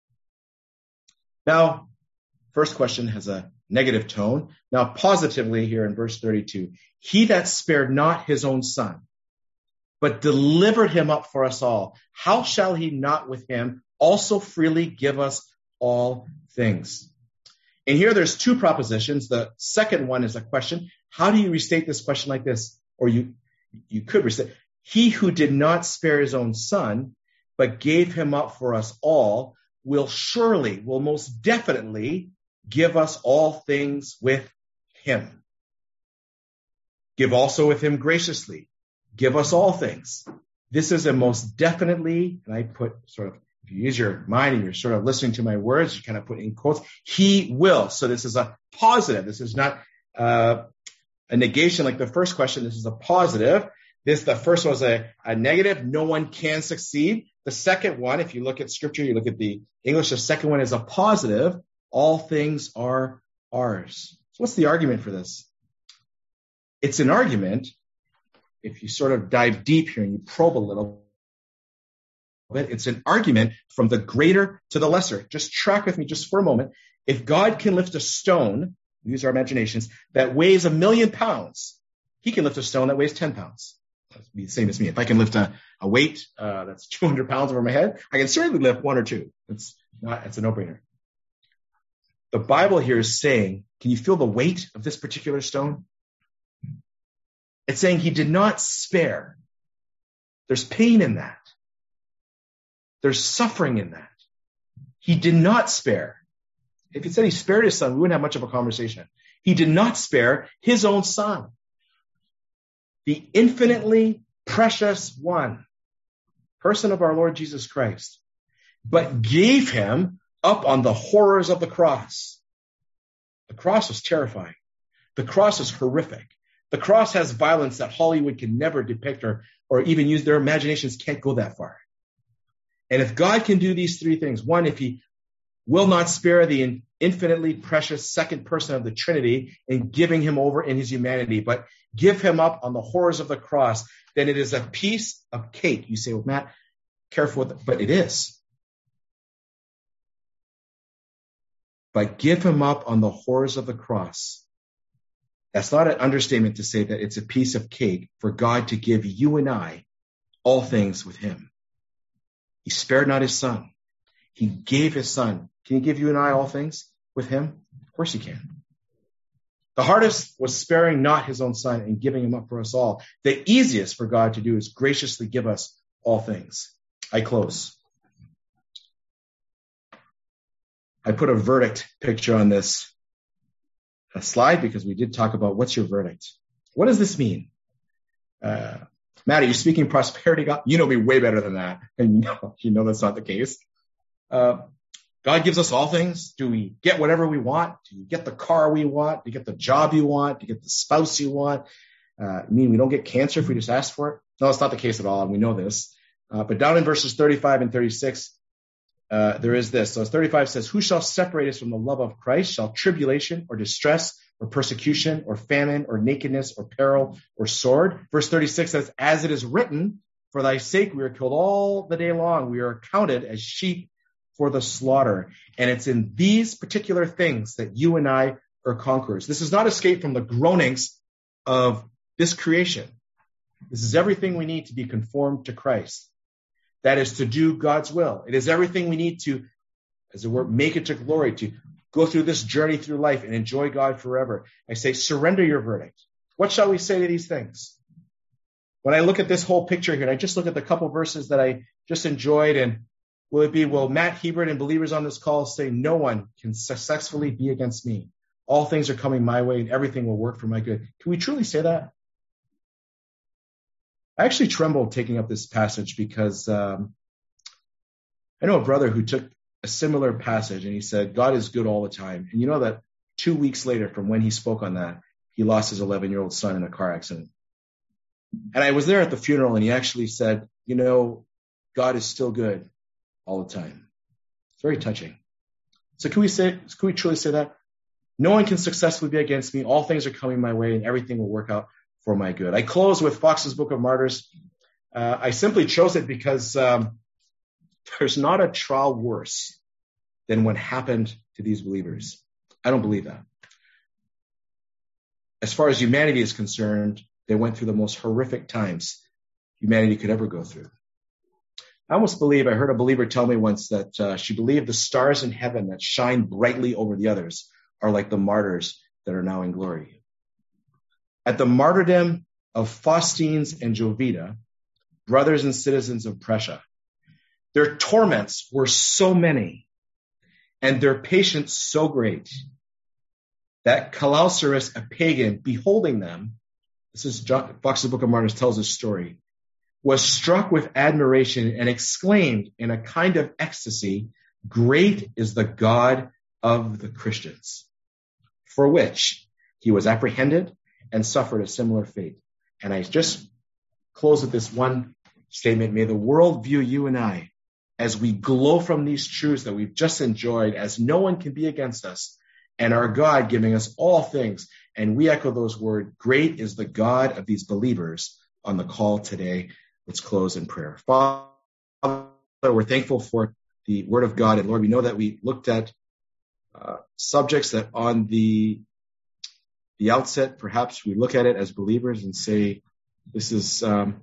Now, first question has a negative tone. Now, positively here in verse 32, he that spared not his own son, but delivered him up for us all, how shall he not with him also freely give us all things? And here there's two propositions. The second one is a question. How do you restate this question like this? Or you could restate, he who did not spare his own son, but gave him up for us all, will most definitely give us all things with him. Give also with him graciously. Give us all things. This is a most definitely, and I put sort of, if you use your mind and you're sort of listening to my words, you kind of put in quotes, he will. So this is a positive. This is not a negation like the first question. This is a positive. The first one was a negative. No one can succeed. The second one, if you look at scripture, you look at the English, the second one is a positive. All things are ours. So what's the argument for this? It's an argument, if you sort of dive deep here and you probe a little bit, it's an argument from the greater to the lesser. Just track with me just for a moment. If God can lift a stone, we use our imaginations, that weighs 1,000,000 pounds, he can lift a stone that weighs 10 pounds. That'd be the same as me. If I can lift a weight that's 200 pounds over my head, I can certainly lift one or two. It's a no-brainer. The Bible here is saying, can you feel the weight of this particular stone? It's saying he did not spare. There's pain in that. There's suffering in that. He did not spare. If it said he spared his son, we wouldn't have much of a conversation. He did not spare his own son. The infinitely precious one, person of our Lord Jesus Christ, but gave him up on the horrors of the cross. The cross was terrifying. The cross is horrific. The cross has violence that Hollywood can never depict or even use. Their imaginations can't go that far. And if God can do these three things, one, if he will not spare the infinitely precious second person of the Trinity in giving him over in his humanity, but give him up on the horrors of the cross, then it is a piece of cake. You say, well, Matt, careful with it, but it is. But give him up on the horrors of the cross. That's not an understatement to say that it's a piece of cake for God to give you and I all things with him. He spared not his son. He gave his son. Can he give you and I all things with him? Of course he can. The hardest was sparing not his own son and giving him up for us all. The easiest for God to do is graciously give us all things. I close. I put a verdict picture on this slide because we did talk about what's your verdict. What does this mean? Matt, are you speaking prosperity, God? You know me way better than that. And you know that's not the case. God gives us all things. Do we get whatever we want? Do you get the car we want? Do you get the job you want? Do you get the spouse you want? Mean we don't get cancer if we just ask for it? No, it's not the case at all, and we know this. But down in verses 35 and 36, there is this. So 35 says, who shall separate us from the love of Christ? Shall tribulation or distress or persecution or famine or nakedness or peril or sword? Verse 36 says, as it is written, for thy sake we are killed all the day long. We are counted as sheep for the slaughter. And it's in these particular things that you and I are conquerors. This is not escape from the groanings of this creation. This is everything we need to be conformed to Christ. That is to do God's will. It is everything we need to, as it were, make it to glory, to go through this journey through life and enjoy God forever. I say, surrender your verdict. What shall we say to these things? When I look at this whole picture here, and I just look at the couple verses that I just enjoyed, and will Matt Hebert and believers on this call say, no one can successfully be against me. All things are coming my way and everything will work for my good. Can we truly say that? I actually trembled taking up this passage because I know a brother who took a similar passage and he said, God is good all the time. And you know that 2 weeks later from when he spoke on that, he lost his 11-year-old son in a car accident. And I was there at the funeral and he actually said, you know, God is still good all the time. It's very touching. So can we truly say that? No one can successfully be against me. All things are coming my way and everything will work out for my good. I close with Fox's Book of Martyrs. I simply chose it because there's not a trial worse than what happened to these believers. I don't believe that. As far as humanity is concerned, they went through the most horrific times humanity could ever go through. I almost believe, I heard a believer tell me once that she believed the stars in heaven that shine brightly over the others are like the martyrs that are now in glory. At the martyrdom of Faustines and Jovita, brothers and citizens of Prussia, their torments were so many and their patience so great that Calaucerus, a pagan, beholding them, this is Fox's Book of Martyrs tells this story, was struck with admiration and exclaimed in a kind of ecstasy, great is the God of the Christians, for which he was apprehended and suffered a similar fate. And I just close with this one statement. May the world view you and I as we glow from these truths that we've just enjoyed, as no one can be against us, and our God giving us all things. And we echo those words, great is the God of these believers on the call today. Let's close in prayer. Father, we're thankful for the word of God. And Lord, we know that we looked at subjects that on the outset, perhaps we look at it as believers and say, this is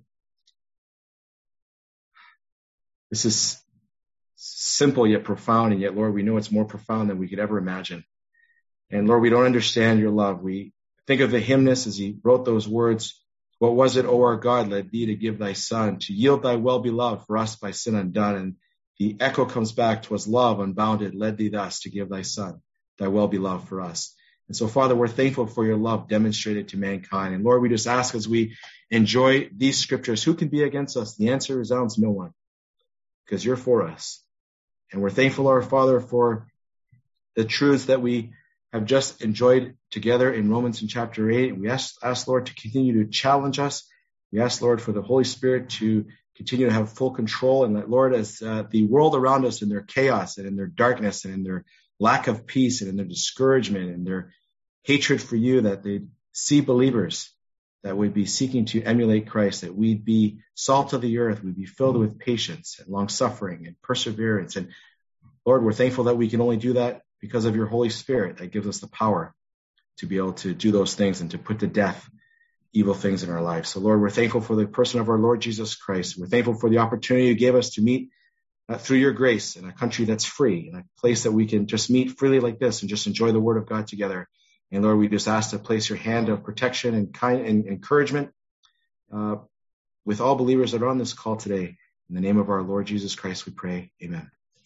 simple yet profound. And yet, Lord, we know it's more profound than we could ever imagine. And Lord, we don't understand your love. We think of the hymnist as he wrote those words. What was it, O our God, led thee to give thy son, to yield thy well-beloved for us by sin undone? And the echo comes back, 'twas love unbounded led thee thus to give thy son, thy well-beloved for us. And so, Father, we're thankful for your love demonstrated to mankind. And Lord, we just ask as we enjoy these scriptures, who can be against us? The answer resounds no one, because you're for us. And we're thankful, our Father, for the truths that we have just enjoyed together in Romans in chapter 8. We ask, Lord, to continue to challenge us. We ask, Lord, for the Holy Spirit to continue to have full control. And that, Lord, as the world around us in their chaos and in their darkness and in their lack of peace and in their discouragement and their hatred for you, that they see believers that would be seeking to emulate Christ, that we'd be salt of the earth, we'd be filled with patience and long suffering and perseverance. And Lord, we're thankful that we can only do that because of your Holy Spirit that gives us the power to be able to do those things and to put to death evil things in our lives. So Lord, we're thankful for the person of our Lord Jesus Christ. We're thankful for the opportunity you gave us to meet through your grace in a country that's free, in a place that we can just meet freely like this and just enjoy the word of God together. And Lord, we just ask to place your hand of protection and kind and encouragement with all believers that are on this call today. In the name of our Lord Jesus Christ, we pray. Amen.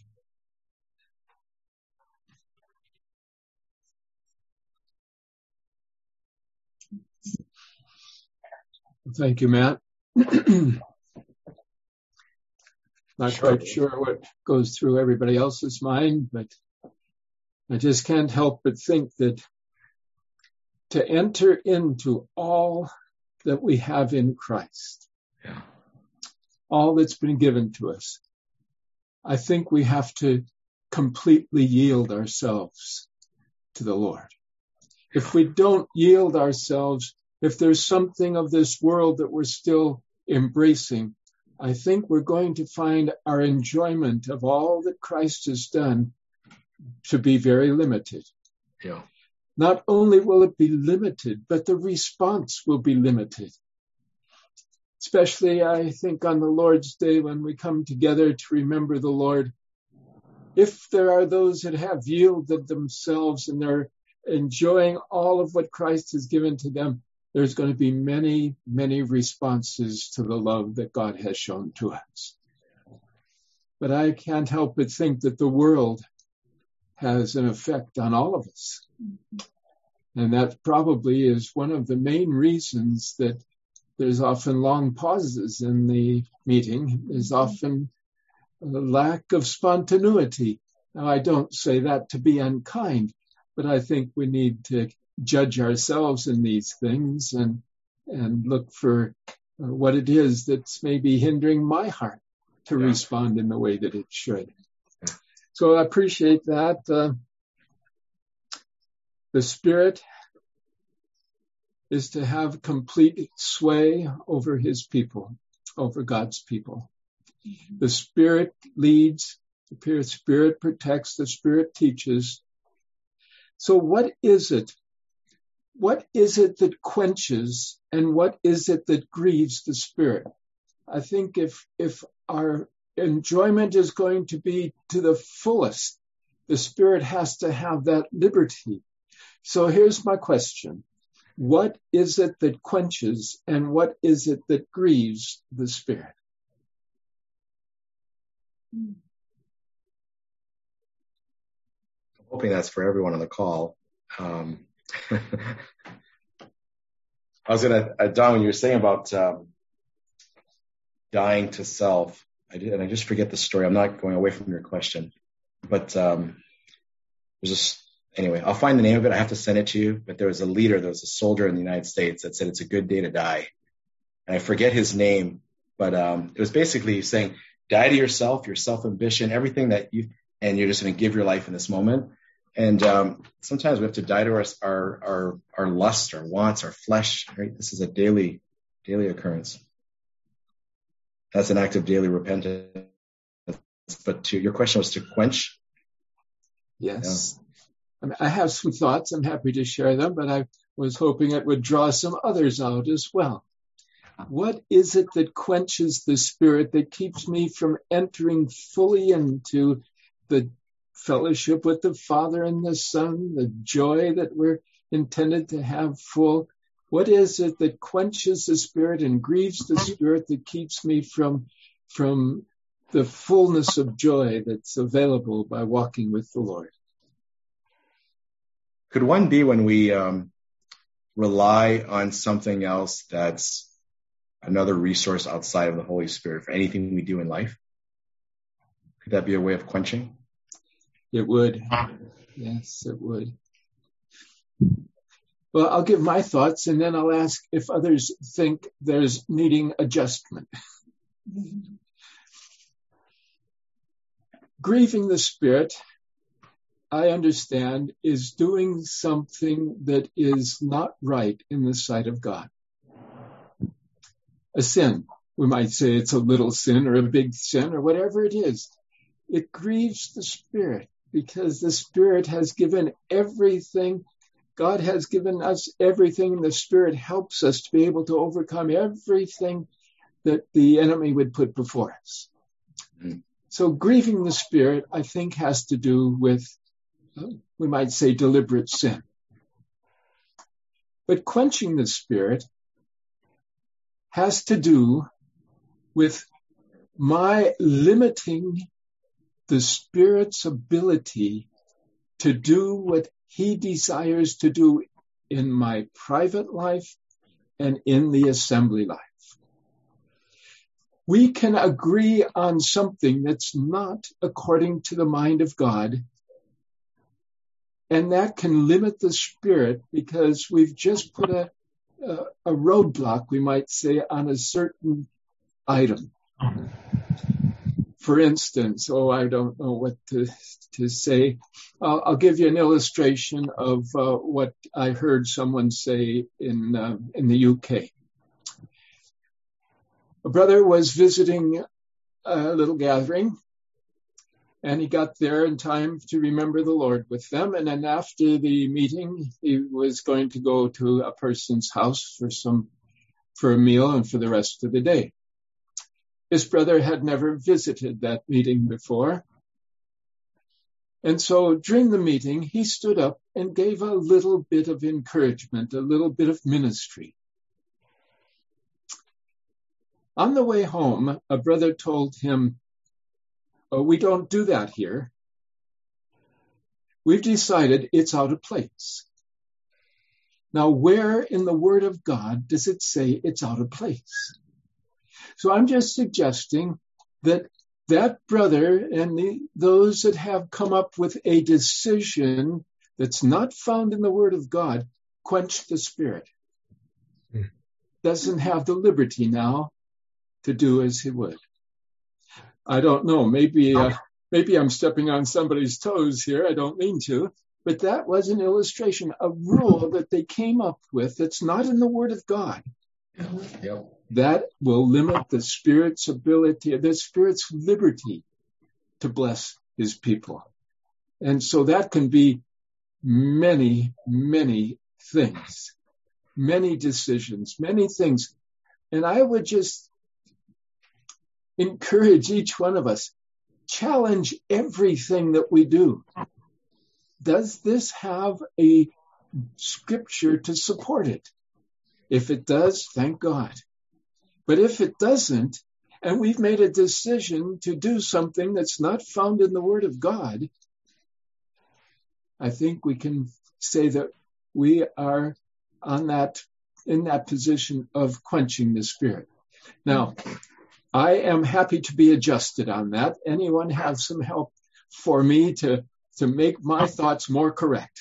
Thank you, Matt. Not quite sure what goes through everybody else's mind, but I just can't help but think that to enter into all that we have in Christ, all that's been given to us, I think we have to completely yield ourselves to the Lord. If we don't yield ourselves, if there's something of this world that we're still embracing, I think we're going to find our enjoyment of all that Christ has done to be very limited. Yeah. Not only will it be limited, but the response will be limited. Especially, I think, on the Lord's Day when we come together to remember the Lord. If there are those that have yielded themselves and they're enjoying all of what Christ has given to them, there's going to be many, many responses to the love that God has shown to us. But I can't help but think that the world has an effect on all of us. And that probably is one of the main reasons that there's often long pauses in the meeting. There's often a lack of spontaneity. Now, I don't say that to be unkind, but I think we need to judge ourselves in these things and look for what it is that's maybe hindering my heart to respond in the way that it should. So I appreciate that. The Spirit is to have complete sway over his people, over God's people. The Spirit leads, the Spirit protects, the Spirit teaches. So what is it? What is it that quenches and what is it that grieves the Spirit? I think if our enjoyment is going to be to the fullest, the Spirit has to have that liberty. So here's my question. What is it that quenches and what is it that grieves the Spirit? I'm hoping that's for everyone on the call. I was going to, Don, when you were saying about dying to self, I just forget the story. I'm not going away from your question, but there's this. Anyway, I'll find the name of it. I have to send it to you. But there was a soldier in the United States that said it's a good day to die. And I forget his name, but it was basically saying, die to yourself, your self-ambition, everything and you're just going to give your life in this moment. And sometimes we have to die to our lust, our wants, our flesh. Right? This is a daily occurrence. That's an act of daily repentance. But your question was to quench? Yes. Yeah. I have some thoughts. I'm happy to share them, but I was hoping it would draw some others out as well. What is it that quenches the Spirit, that keeps me from entering fully into the fellowship with the Father and the Son, the joy that we're intended to have full? What is it that quenches the Spirit and grieves the Spirit, that keeps me from the fullness of joy that's available by walking with the Lord? Could one be when we rely on something else that's another resource outside of the Holy Spirit for anything we do in life? Could that be a way of quenching? It would. Yes, it would. Well, I'll give my thoughts and then I'll ask if others think there's needing adjustment. Grieving the Spirit, I understand, is doing something that is not right in the sight of God. A sin. We might say it's a little sin or a big sin or whatever it is. It grieves the Spirit because the Spirit has given everything. God has given us everything, and the Spirit helps us to be able to overcome everything that the enemy would put before us. Mm-hmm. So grieving the Spirit, I think, has to do with, we might say, deliberate sin. But quenching the Spirit has to do with my limiting the Spirit's ability to do what He desires to do in my private life and in the assembly life. We can agree on something that's not according to the mind of God, and that can limit the Spirit because we've just put a roadblock, we might say, on a certain item. For instance, I don't know what to say. I'll give you an illustration of what I heard someone say in the UK. A brother was visiting a little gathering, and he got there in time to remember the Lord with them. And then after the meeting, he was going to go to a person's house for a meal and for the rest of the day. His brother had never visited that meeting before. And so during the meeting, he stood up and gave a little bit of encouragement, a little bit of ministry. On the way home, a brother told him, "Oh, we don't do that here. We've decided it's out of place." Now, where in the Word of God does it say it's out of place? So I'm just suggesting that brother and those that have come up with a decision that's not found in the Word of God quench the Spirit. Doesn't have the liberty now to do as he would. I don't know. Maybe I'm stepping on somebody's toes here. I don't mean to. But that was an illustration, a rule that they came up with that's not in the Word of God. Yep. That will limit the Spirit's ability, the Spirit's liberty to bless his people. And so that can be many, many things, many decisions, many things. And I would just encourage each one of us, challenge everything that we do. Does this have a scripture to support it? If it does, thank God. But if it doesn't, and we've made a decision to do something that's not found in the Word of God, I think we can say that we are in that position of quenching the Spirit. Now, I am happy to be adjusted on that. Anyone have some help for me to make my thoughts more correct?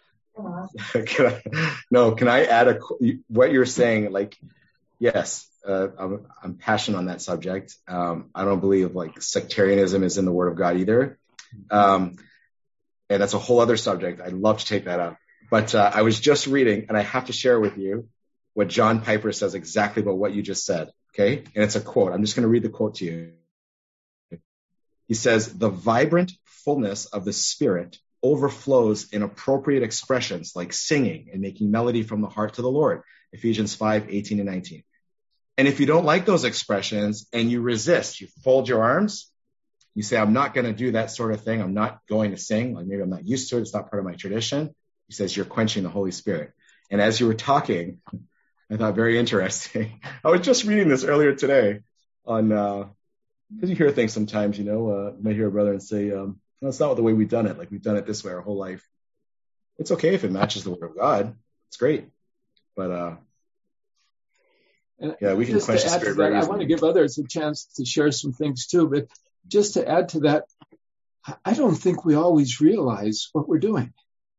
Can I add what you're saying? Like, yes, I'm passionate on that subject. I don't believe like sectarianism is in the Word of God either. And that's a whole other subject. I'd love to take that up. But I was just reading, and I have to share with you what John Piper says exactly about what you just said. Okay. And it's a quote. I'm just going to read the quote to you. He says, "The vibrant fullness of the Spirit overflows in appropriate expressions like singing and making melody from the heart to the Lord." Ephesians 5:18 and 19. And if you don't like those expressions and you resist, you fold your arms, you say, "I'm not going to do that sort of thing. I'm not going to sing. Like maybe I'm not used to it. It's not part of my tradition." He says, "You're quenching the Holy Spirit." And as you were talking, I thought very interesting. I was just reading this earlier today on, because you hear things sometimes, you might hear a brother and say, "No, it's not the way we've done it. Like we've done it this way our whole life." It's okay if it matches the Word of God. It's great. But yeah, we can quench the Spirit very easily. I want to give others a chance to share some things too, but just to add to that, I don't think we always realize what we're doing.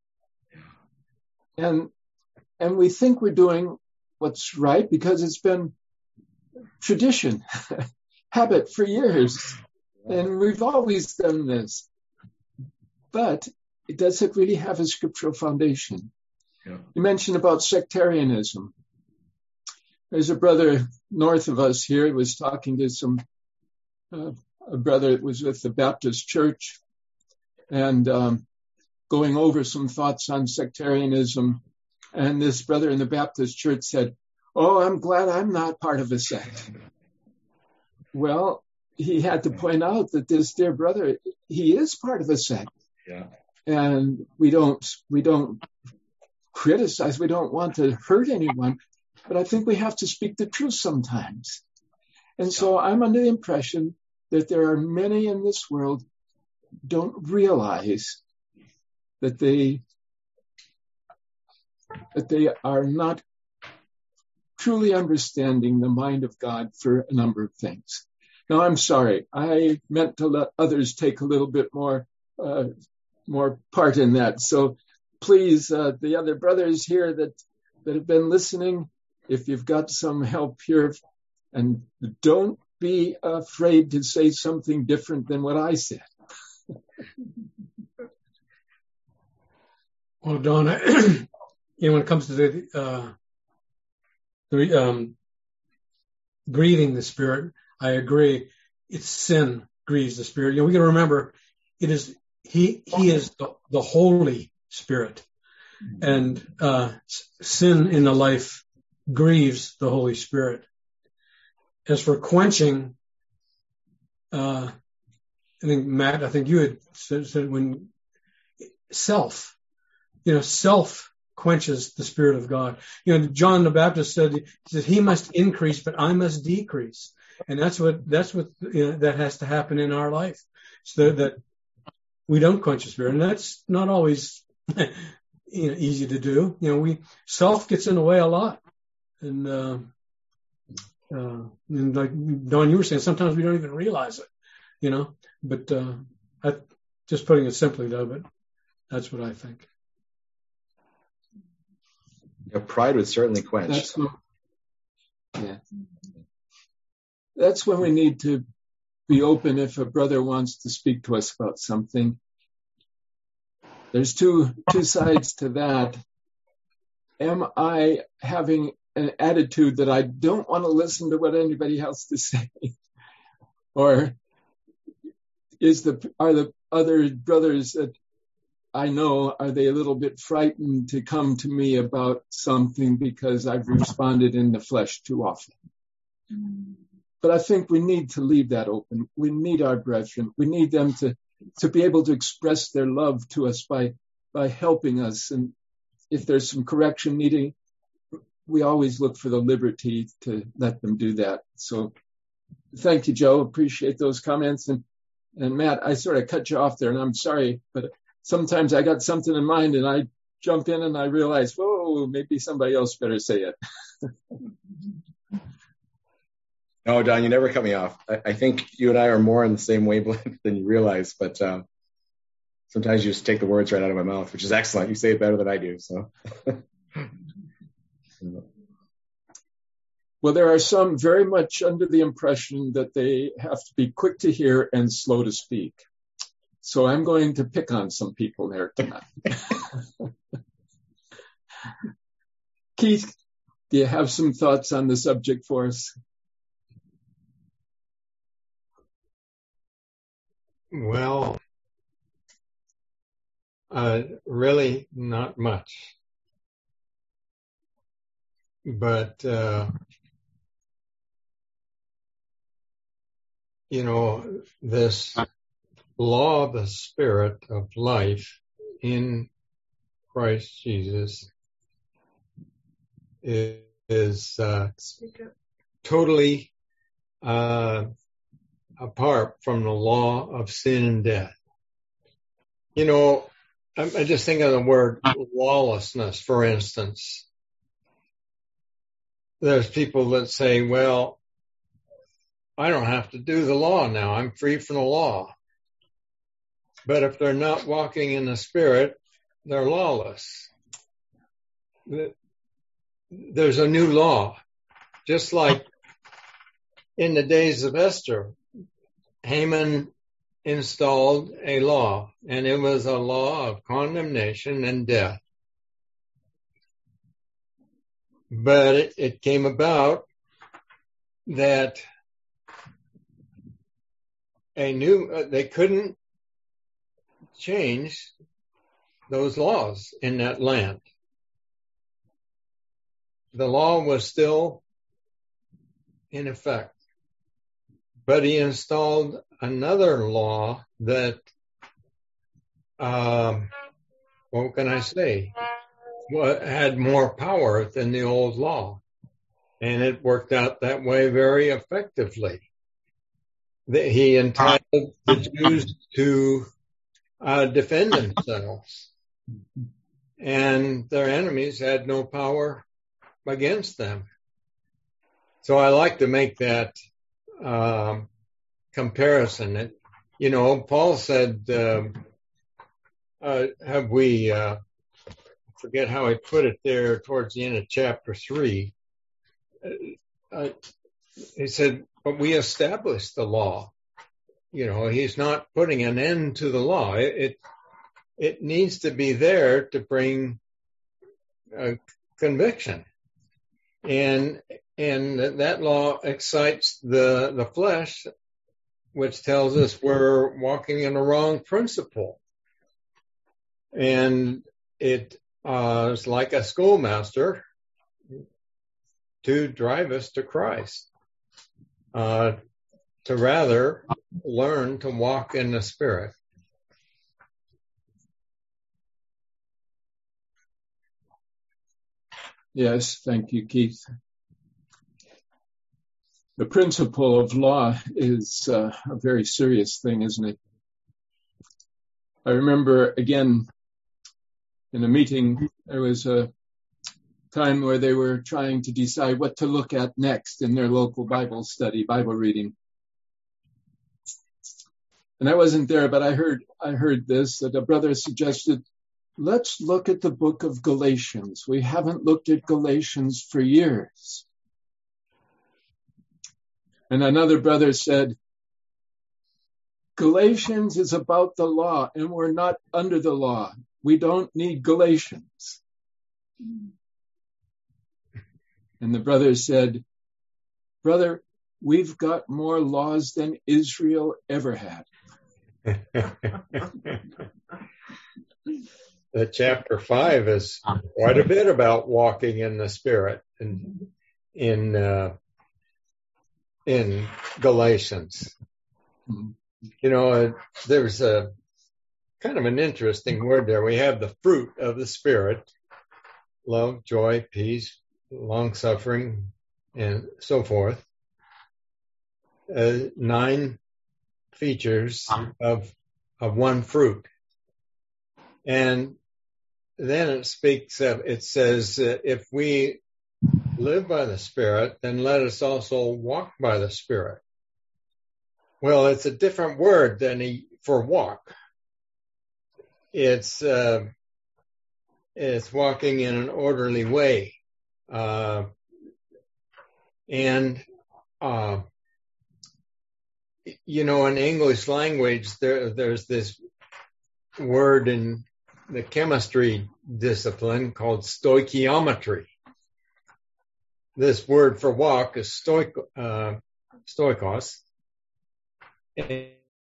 And we think we're doing what's right because it's been tradition, habit for years. And we've always done this. But does it really have a scriptural foundation? Yeah. You mentioned about sectarianism. There's a brother north of us here who was talking to a brother that was with the Baptist church and going over some thoughts on sectarianism. And this brother in the Baptist church said, "Oh, I'm glad I'm not part of a sect." Well, he had to point out that this dear brother, he is part of a sect. Yeah. And we don't criticize, we don't want to hurt anyone, but I think we have to speak the truth sometimes. And so I'm under the impression that there are many in this world don't realize that they are not truly understanding the mind of God for a number of things. Now, I'm sorry. I meant to let others take a little bit more part in that. So please, the other brothers here that have been listening, if you've got some help here, and don't be afraid to say something different than what I said. Well, Don, when it comes to grieving the Spirit. I agree. It's sin grieves the Spirit. We got to remember, it is He is the Holy Spirit, and sin in the life grieves the Holy Spirit. As for quenching, I think Matt, you had said when self quenches the Spirit of God. John the Baptist said he must increase, but I must decrease. And that's what that has to happen in our life, so that we don't quench the Spirit. And that's not always easy to do. Self gets in the way a lot. And like Don, you were saying, sometimes we don't even realize it, but just putting it simply though, but that's what I think. Pride would certainly quench. That's when we need to be open if a brother wants to speak to us about something. There's two sides to that. Am I having an attitude that I don't want to listen to what anybody else to say? Or are the other brothers that I know, are they a little bit frightened to come to me about something because I've responded in the flesh too often? But I think we need to leave that open. We need our brethren. We need them to be able to express their love to us by helping us. And if there's some correction needing, we always look for the liberty to let them do that. So thank you, Joe. Appreciate those comments. And Matt, I sort of cut you off there, and I'm sorry, but sometimes I got something in mind and I jump in and I realize, whoa, maybe somebody else better say it. No, Don, you never cut me off. I think you and I are more on the same wavelength than you realize, but sometimes you just take the words right out of my mouth, which is excellent. You say it better than I do. So, well, there are some very much under the impression that they have to be quick to hear and slow to speak. So I'm going to pick on some people there tonight. Keith, do you have some thoughts on the subject for us? Well, really not much. But, this law of the Spirit of life in Christ Jesus is totally apart from the law of sin and death. I just think of the word lawlessness, for instance. There's people that say, well, I don't have to do the law now. I'm free from the law. But if they're not walking in the Spirit, they're lawless. There's a new law. Just like in the days of Esther, Haman installed a law, and it was a law of condemnation and death. But it came about that they couldn't change those laws in that land. The law was still in effect. But he installed another law that, what can I say, had more power than the old law. And it worked out that way very effectively. He entitled the Jews to defend themselves. And their enemies had no power against them. So I like to make that comparison. Paul said, forget how he put it there towards the end of chapter 3. He said, but we established the law. He's not putting an end to the law. It needs to be there to bring conviction. And and that law excites the flesh, which tells us we're walking in a wrong principle. And it is like a schoolmaster to drive us to Christ, to rather learn to walk in the Spirit. Yes, thank you, Keith. The principle of law is a very serious thing, isn't it? I remember, again, in a meeting, there was a time where they were trying to decide what to look at next in their local Bible study, Bible reading. And I wasn't there, but I heard this, that a brother suggested, let's look at the book of Galatians. We haven't looked at Galatians for years. And another brother said, Galatians is about the law, and we're not under the law. We don't need Galatians. And the brother said, brother, we've got more laws than Israel ever had. The chapter 5 is quite a bit about walking in the Spirit in Galatians. You know, there's a kind of an interesting word there. We have the fruit of the Spirit: love, joy, peace, long-suffering, and so forth. 9 features of one fruit. And then it says, if we live by the Spirit, then let us also walk by the Spirit. Well, it's a different word than for walk. It's walking in an orderly way. You know, in English language, there's this word in the chemistry discipline called stoichiometry. This word for walk is stoikos, and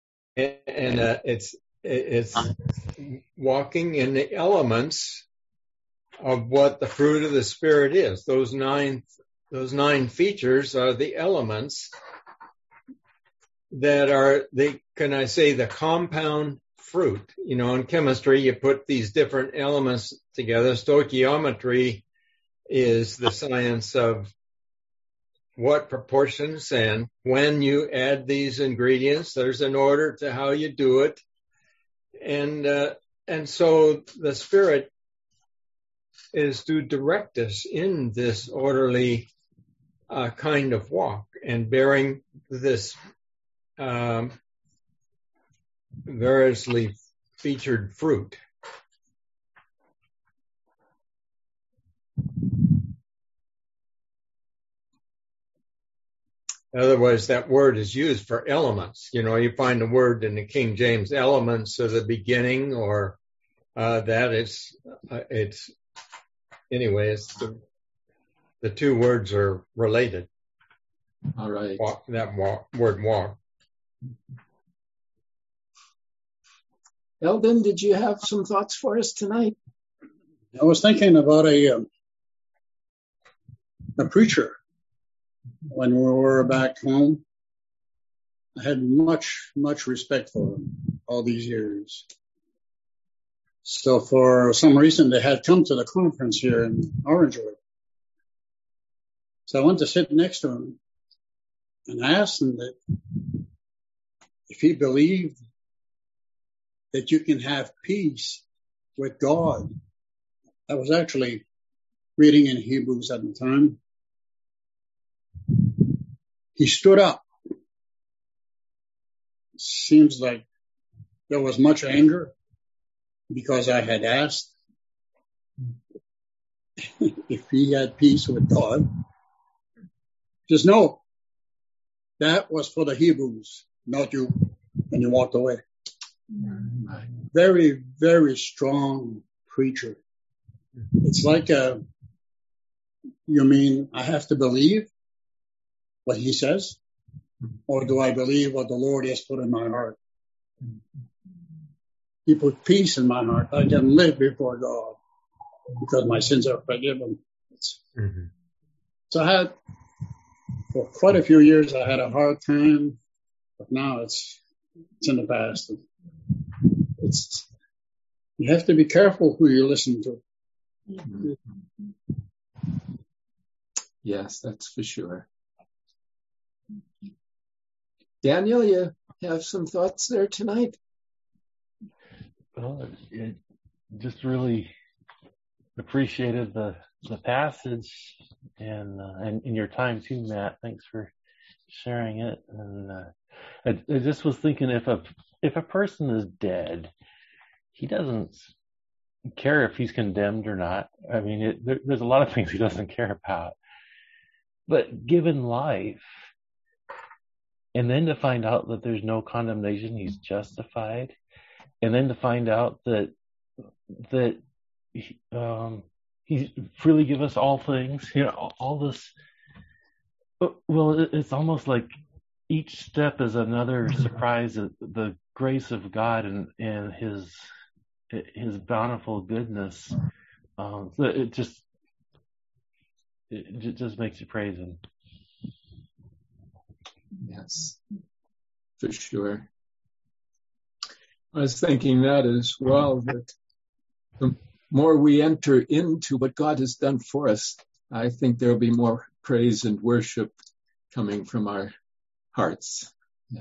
it's walking in the elements of what the fruit of the Spirit is. Those nine features are the elements that are the compound fruit. You know, in chemistry, you put these different elements together. Stoichiometry is the science of what proportions and when you add these ingredients. There's an order to how you do it. And so the Spirit is to direct us in this orderly kind of walk and bearing this variously featured fruit. Otherwise, that word is used for elements. You know, you find the word in the King James, elements of the beginning, or the two words are related. All right. Word walk. Eldon, did you have some thoughts for us tonight? I was thinking about a preacher. When we were back home, I had much respect for him all these years. So for some reason, they had come to the conference here in Orangewood. So I went to sit next to him and I asked him that if he believed that you can have peace with God. I was actually reading in Hebrews at the time. He stood up. Seems like there was much anger because I had asked if he had peace with God. Just know that was for the Hebrews, not you. And he walked away. Very, very strong preacher. It's like you mean I have to believe what he says, or do I believe what the Lord has put in my heart? He put peace in my heart. I can live before God because my sins are forgiven. Mm-hmm. So I had, for quite a few years, I had a hard time, but now it's in the past. You have to be careful who you listen to. Yes, that's for sure. Daniel, you have some thoughts there tonight? Well, it just really appreciated the passage and your time too, Matt. Thanks for sharing it. And I just was thinking, if a person is dead, he doesn't care if he's condemned or not. I mean, there's a lot of things he doesn't care about. But given life, and then to find out that there's no condemnation, he's justified, and then to find out that he's freely give us all things, all this. Well, it's almost like each step is another surprise at the grace of God and His bountiful goodness. So it just makes you praise Him. Yes, for sure. I was thinking that as well, that the more we enter into what God has done for us, I think there will be more praise and worship coming from our hearts. Yeah.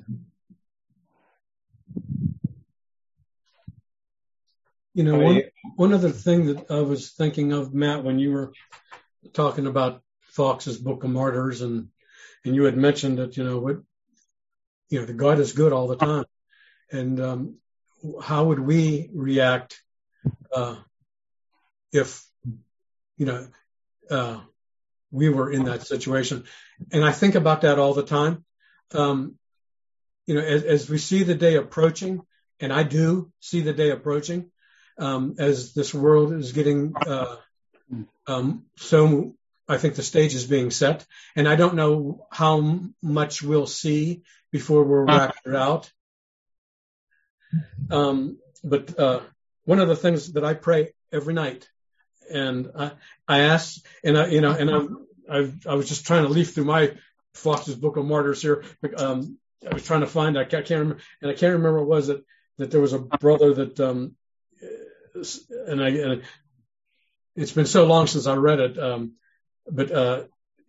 One other thing that I was thinking of, Matt, when you were talking about Fox's Book of Martyrs, and you had mentioned that that God is good all the time, and how would we react if we were in that situation? And I think about that all the time. As we see the day approaching, and I do see the day approaching, as this world is getting so, I think the stage is being set, and I don't know how much we'll see before we're raptured out. But one of the things that I pray every night, and I ask, and I was just trying to leaf through my Fox's Book of Martyrs here. I was trying to find, I can't remember, and I can't remember what was it, that there was a brother that, and it's been so long since I read it, but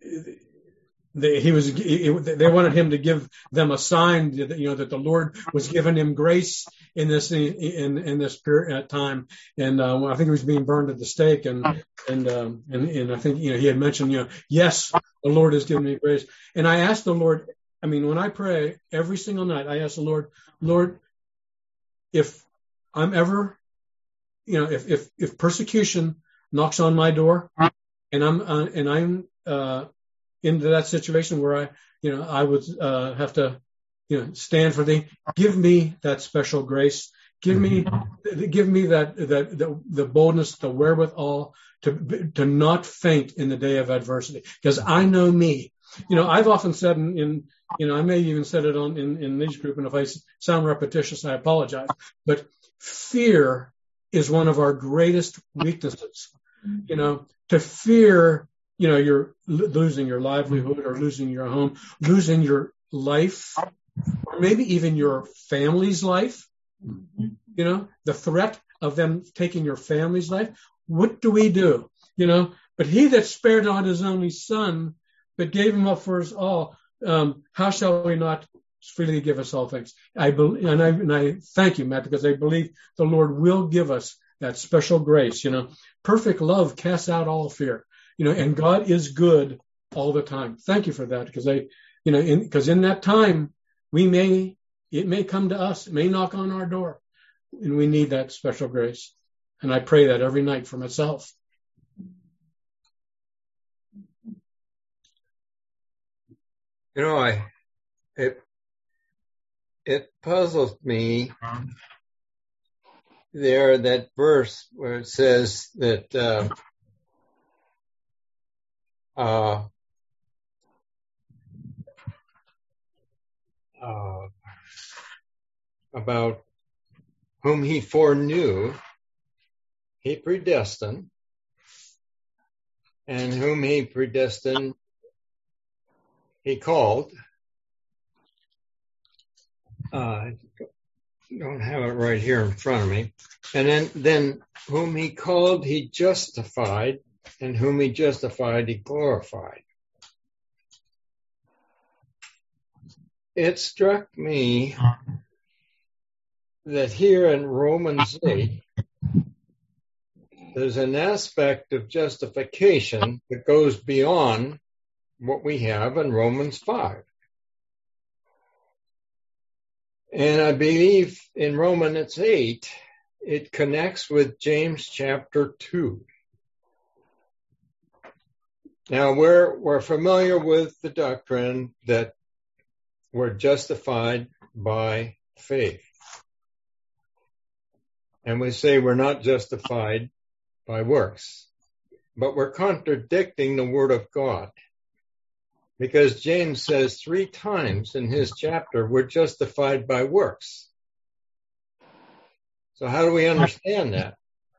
they wanted him to give them a sign that the Lord was giving him grace in this period time, and I think he was being burned at the stake, and I think he had mentioned yes, the Lord has given me grace, and I asked the Lord. I mean, when I pray every single night, I ask the Lord, if I'm ever, if persecution knocks on my door, and I'm into that situation where I would have to, stand for Thee, give me that special grace, give me that the boldness, the wherewithal to not faint in the day of adversity, because I know me. I've often said I may even said it in this group, and if I sound repetitious, I apologize, but fear is one of our greatest weaknesses. To fear, you're losing your livelihood or losing your home, losing your life, or maybe even your family's life. The threat of them taking your family's life. What do we do? But He that spared not His only Son, but gave Him up for us all, how shall we not freely give us all things? I thank you, Matt, because I believe the Lord will give us that special grace. Perfect love casts out all fear. And God is good all the time. Thank you for that, because because in that time it may come to us, it may knock on our door, and we need that special grace. And I pray that every night for myself. It puzzles me there, that verse where it says that about whom he foreknew, he predestined, and whom he predestined, he called. I don't have it right here in front of me. And then whom he called, he justified, and whom he justified, he glorified. It struck me that here in Romans 8, there's an aspect of justification that goes beyond what we have in Romans 5. And I believe in Romans 8, it connects with James chapter 2. Now we're familiar with the doctrine that we're justified by faith. And we say we're not justified by works, but we're contradicting the word of God. Because James says 3 times in his chapter, we're justified by works. So how do we understand that?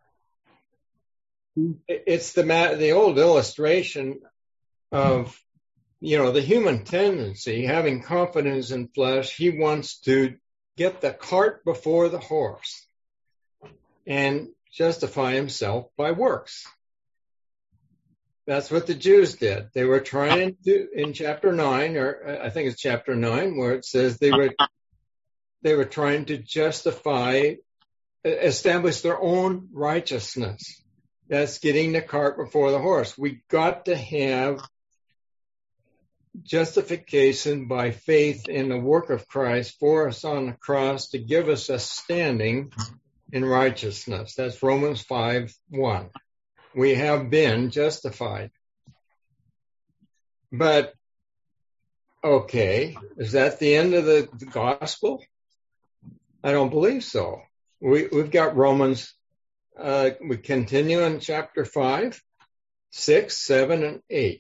It's the old illustration of, the human tendency, having confidence in flesh. He wants to get the cart before the horse and justify himself by works. That's what the Jews did. They were trying to, in chapter 9, or I think it's chapter 9, where it says they were trying to establish their own righteousness. That's getting the cart before the horse. We got to have justification by faith in the work of Christ for us on the cross to give us a standing in righteousness. That's Romans 5:1. We have been justified. But, okay, is that the end of the gospel? I don't believe so. We've got Romans, we continue in chapter 5, 6, 7, and 8.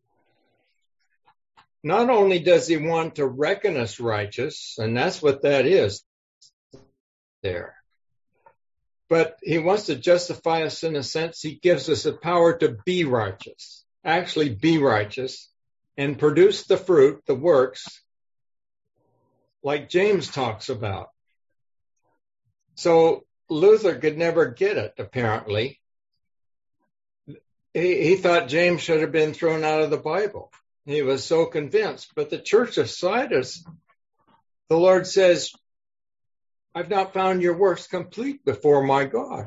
Not only does he want to reckon us righteous, and that's what that is there, but he wants to justify us in a sense. He gives us the power to be righteous, actually be righteous, and produce the fruit, the works, like James talks about. So Luther could never get it, apparently. He thought James should have been thrown out of the Bible. He was so convinced. But the church of Sardis, the Lord says, I've not found your works complete before my God.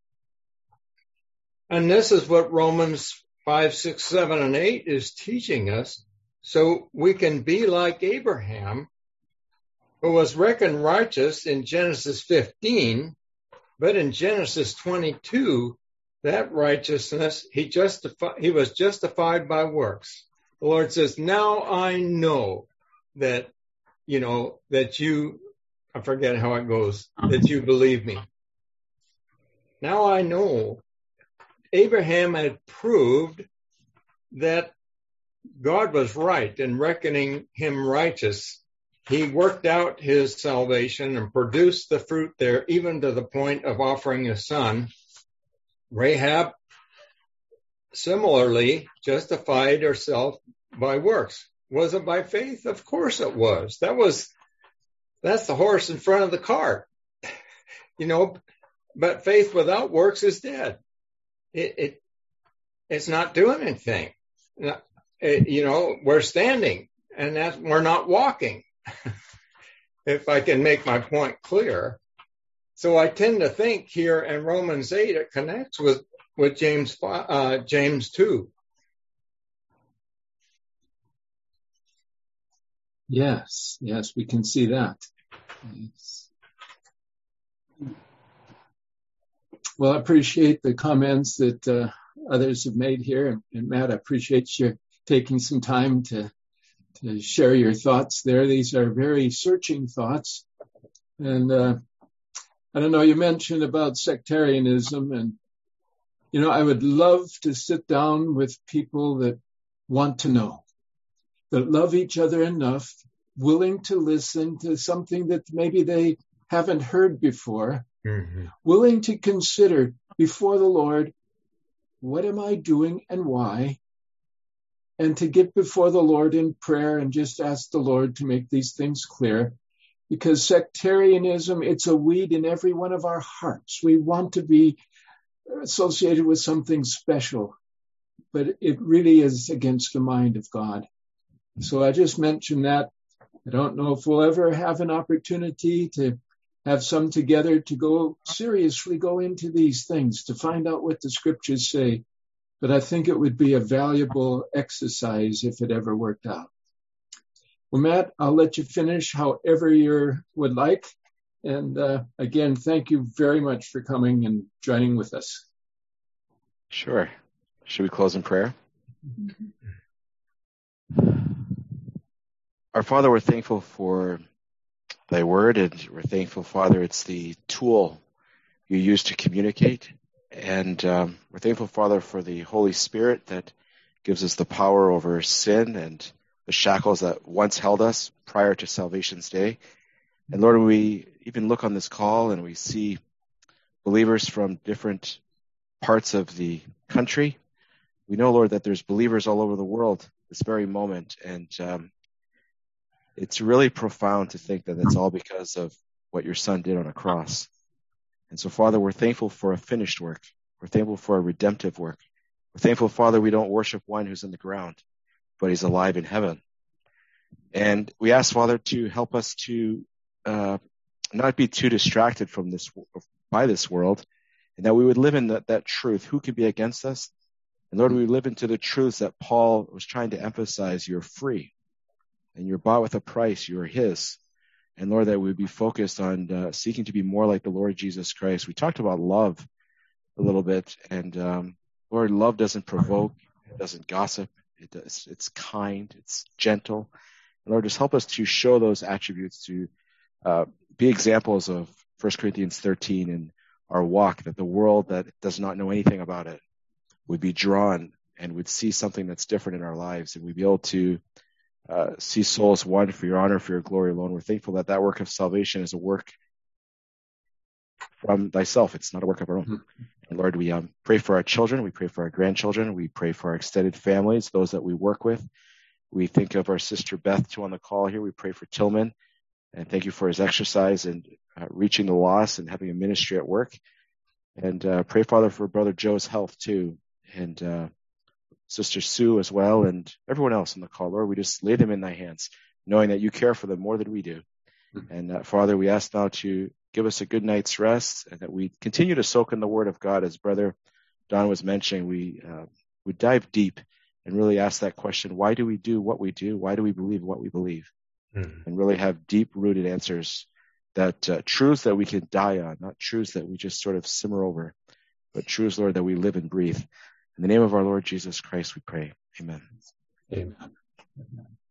And this is what Romans 5, 6, 7, and 8 is teaching us. So we can be like Abraham, who was reckoned righteous in Genesis 15, but in Genesis 22, that righteousness, he was justified by works. The Lord says, now I know that, that you, I forget how it goes, that you believe me. Now I know Abraham had proved that God was right in reckoning him righteous. He worked out his salvation and produced the fruit there, even to the point of offering a son. Rahab similarly justified herself by works. Was it by faith? Of course it was. That's the horse in front of the cart. But faith without works is dead. It's not doing anything. We're standing, and we're not walking. If I can make my point clear. So I tend to think here in Romans 8, it connects with James 2. Yes, we can see that. Yes. Well, I appreciate the comments that others have made here. And Matt, I appreciate you taking some time to share your thoughts there. These are very searching thoughts. And I don't know, you mentioned about sectarianism, and, I would love to sit down with people that want to know, that love each other enough willing to listen to something that maybe they haven't heard before, Mm-hmm. willing to consider before the Lord, what am I doing and why? And to get before the Lord in prayer and just ask the Lord to make these things clear. Because sectarianism, it's a weed in every one of our hearts. We want to be associated with something special, but it really is against the mind of God. So I just mentioned that. I don't know if we'll ever have an opportunity to have some together to seriously go into these things, to find out what the scriptures say. But I think it would be a valuable exercise if it ever worked out. Well, Matt, I'll let you finish however you would like. And again, thank you very much for coming and joining with us. Sure. Should we close in prayer? Our Father, we're thankful for thy word, and we're thankful, Father, it's the tool you use to communicate. And we're thankful, Father, for the Holy Spirit that gives us the power over sin and the shackles that once held us prior to salvation's day. And Lord, we even look on this call and we see believers from different parts of the country. We know, Lord, that there's believers all over the world this very moment. And it's really profound to think that it's all because of what your Son did on a cross. And so, Father, we're thankful for a finished work. We're thankful for a redemptive work. We're thankful, Father, we don't worship one who's in the ground, but he's alive in heaven. And we ask, Father, to help us to not be too distracted by this world, and that we would live in that truth. Who can be against us? And Lord, we live into the truths that Paul was trying to emphasize. You're free, and you're bought with a price. You're his. And Lord, that we would be focused on seeking to be more like the Lord Jesus Christ. We talked about love a little bit, and Lord, love doesn't provoke, it doesn't gossip, it's kind, it's gentle. And Lord, just help us to show those attributes, to be examples of 1 Corinthians 13 in our walk, that the world that does not know anything about it would be drawn and would see something that's different in our lives, and we'd be able to see souls won for your honor, for your glory alone. We're thankful that that work of salvation is a work from thyself. It's not a work of our own. And Lord, we pray for our children. We pray for our grandchildren. We pray for our extended families, those that we work with. We think of our sister Beth, too, on the call here. We pray for Tillman, and thank you for his exercise and reaching the lost and having a ministry at work. And pray, Father, for Brother Joe's health, too, and Sister Sue as well, and everyone else on the call. Lord, we just lay them in thy hands, knowing that you care for them more than we do. And Father, we ask now to give us a good night's rest, and that we continue to soak in the word of God. As Brother Don was mentioning, we dive deep and really ask that question: why do we do what we do? Why do we believe what we believe? And really have deep-rooted answers, that truths that we can die on, not truths that we just sort of simmer over, but truths, Lord, that we live and breathe. In the name of our Lord Jesus Christ, we pray. Amen. Amen.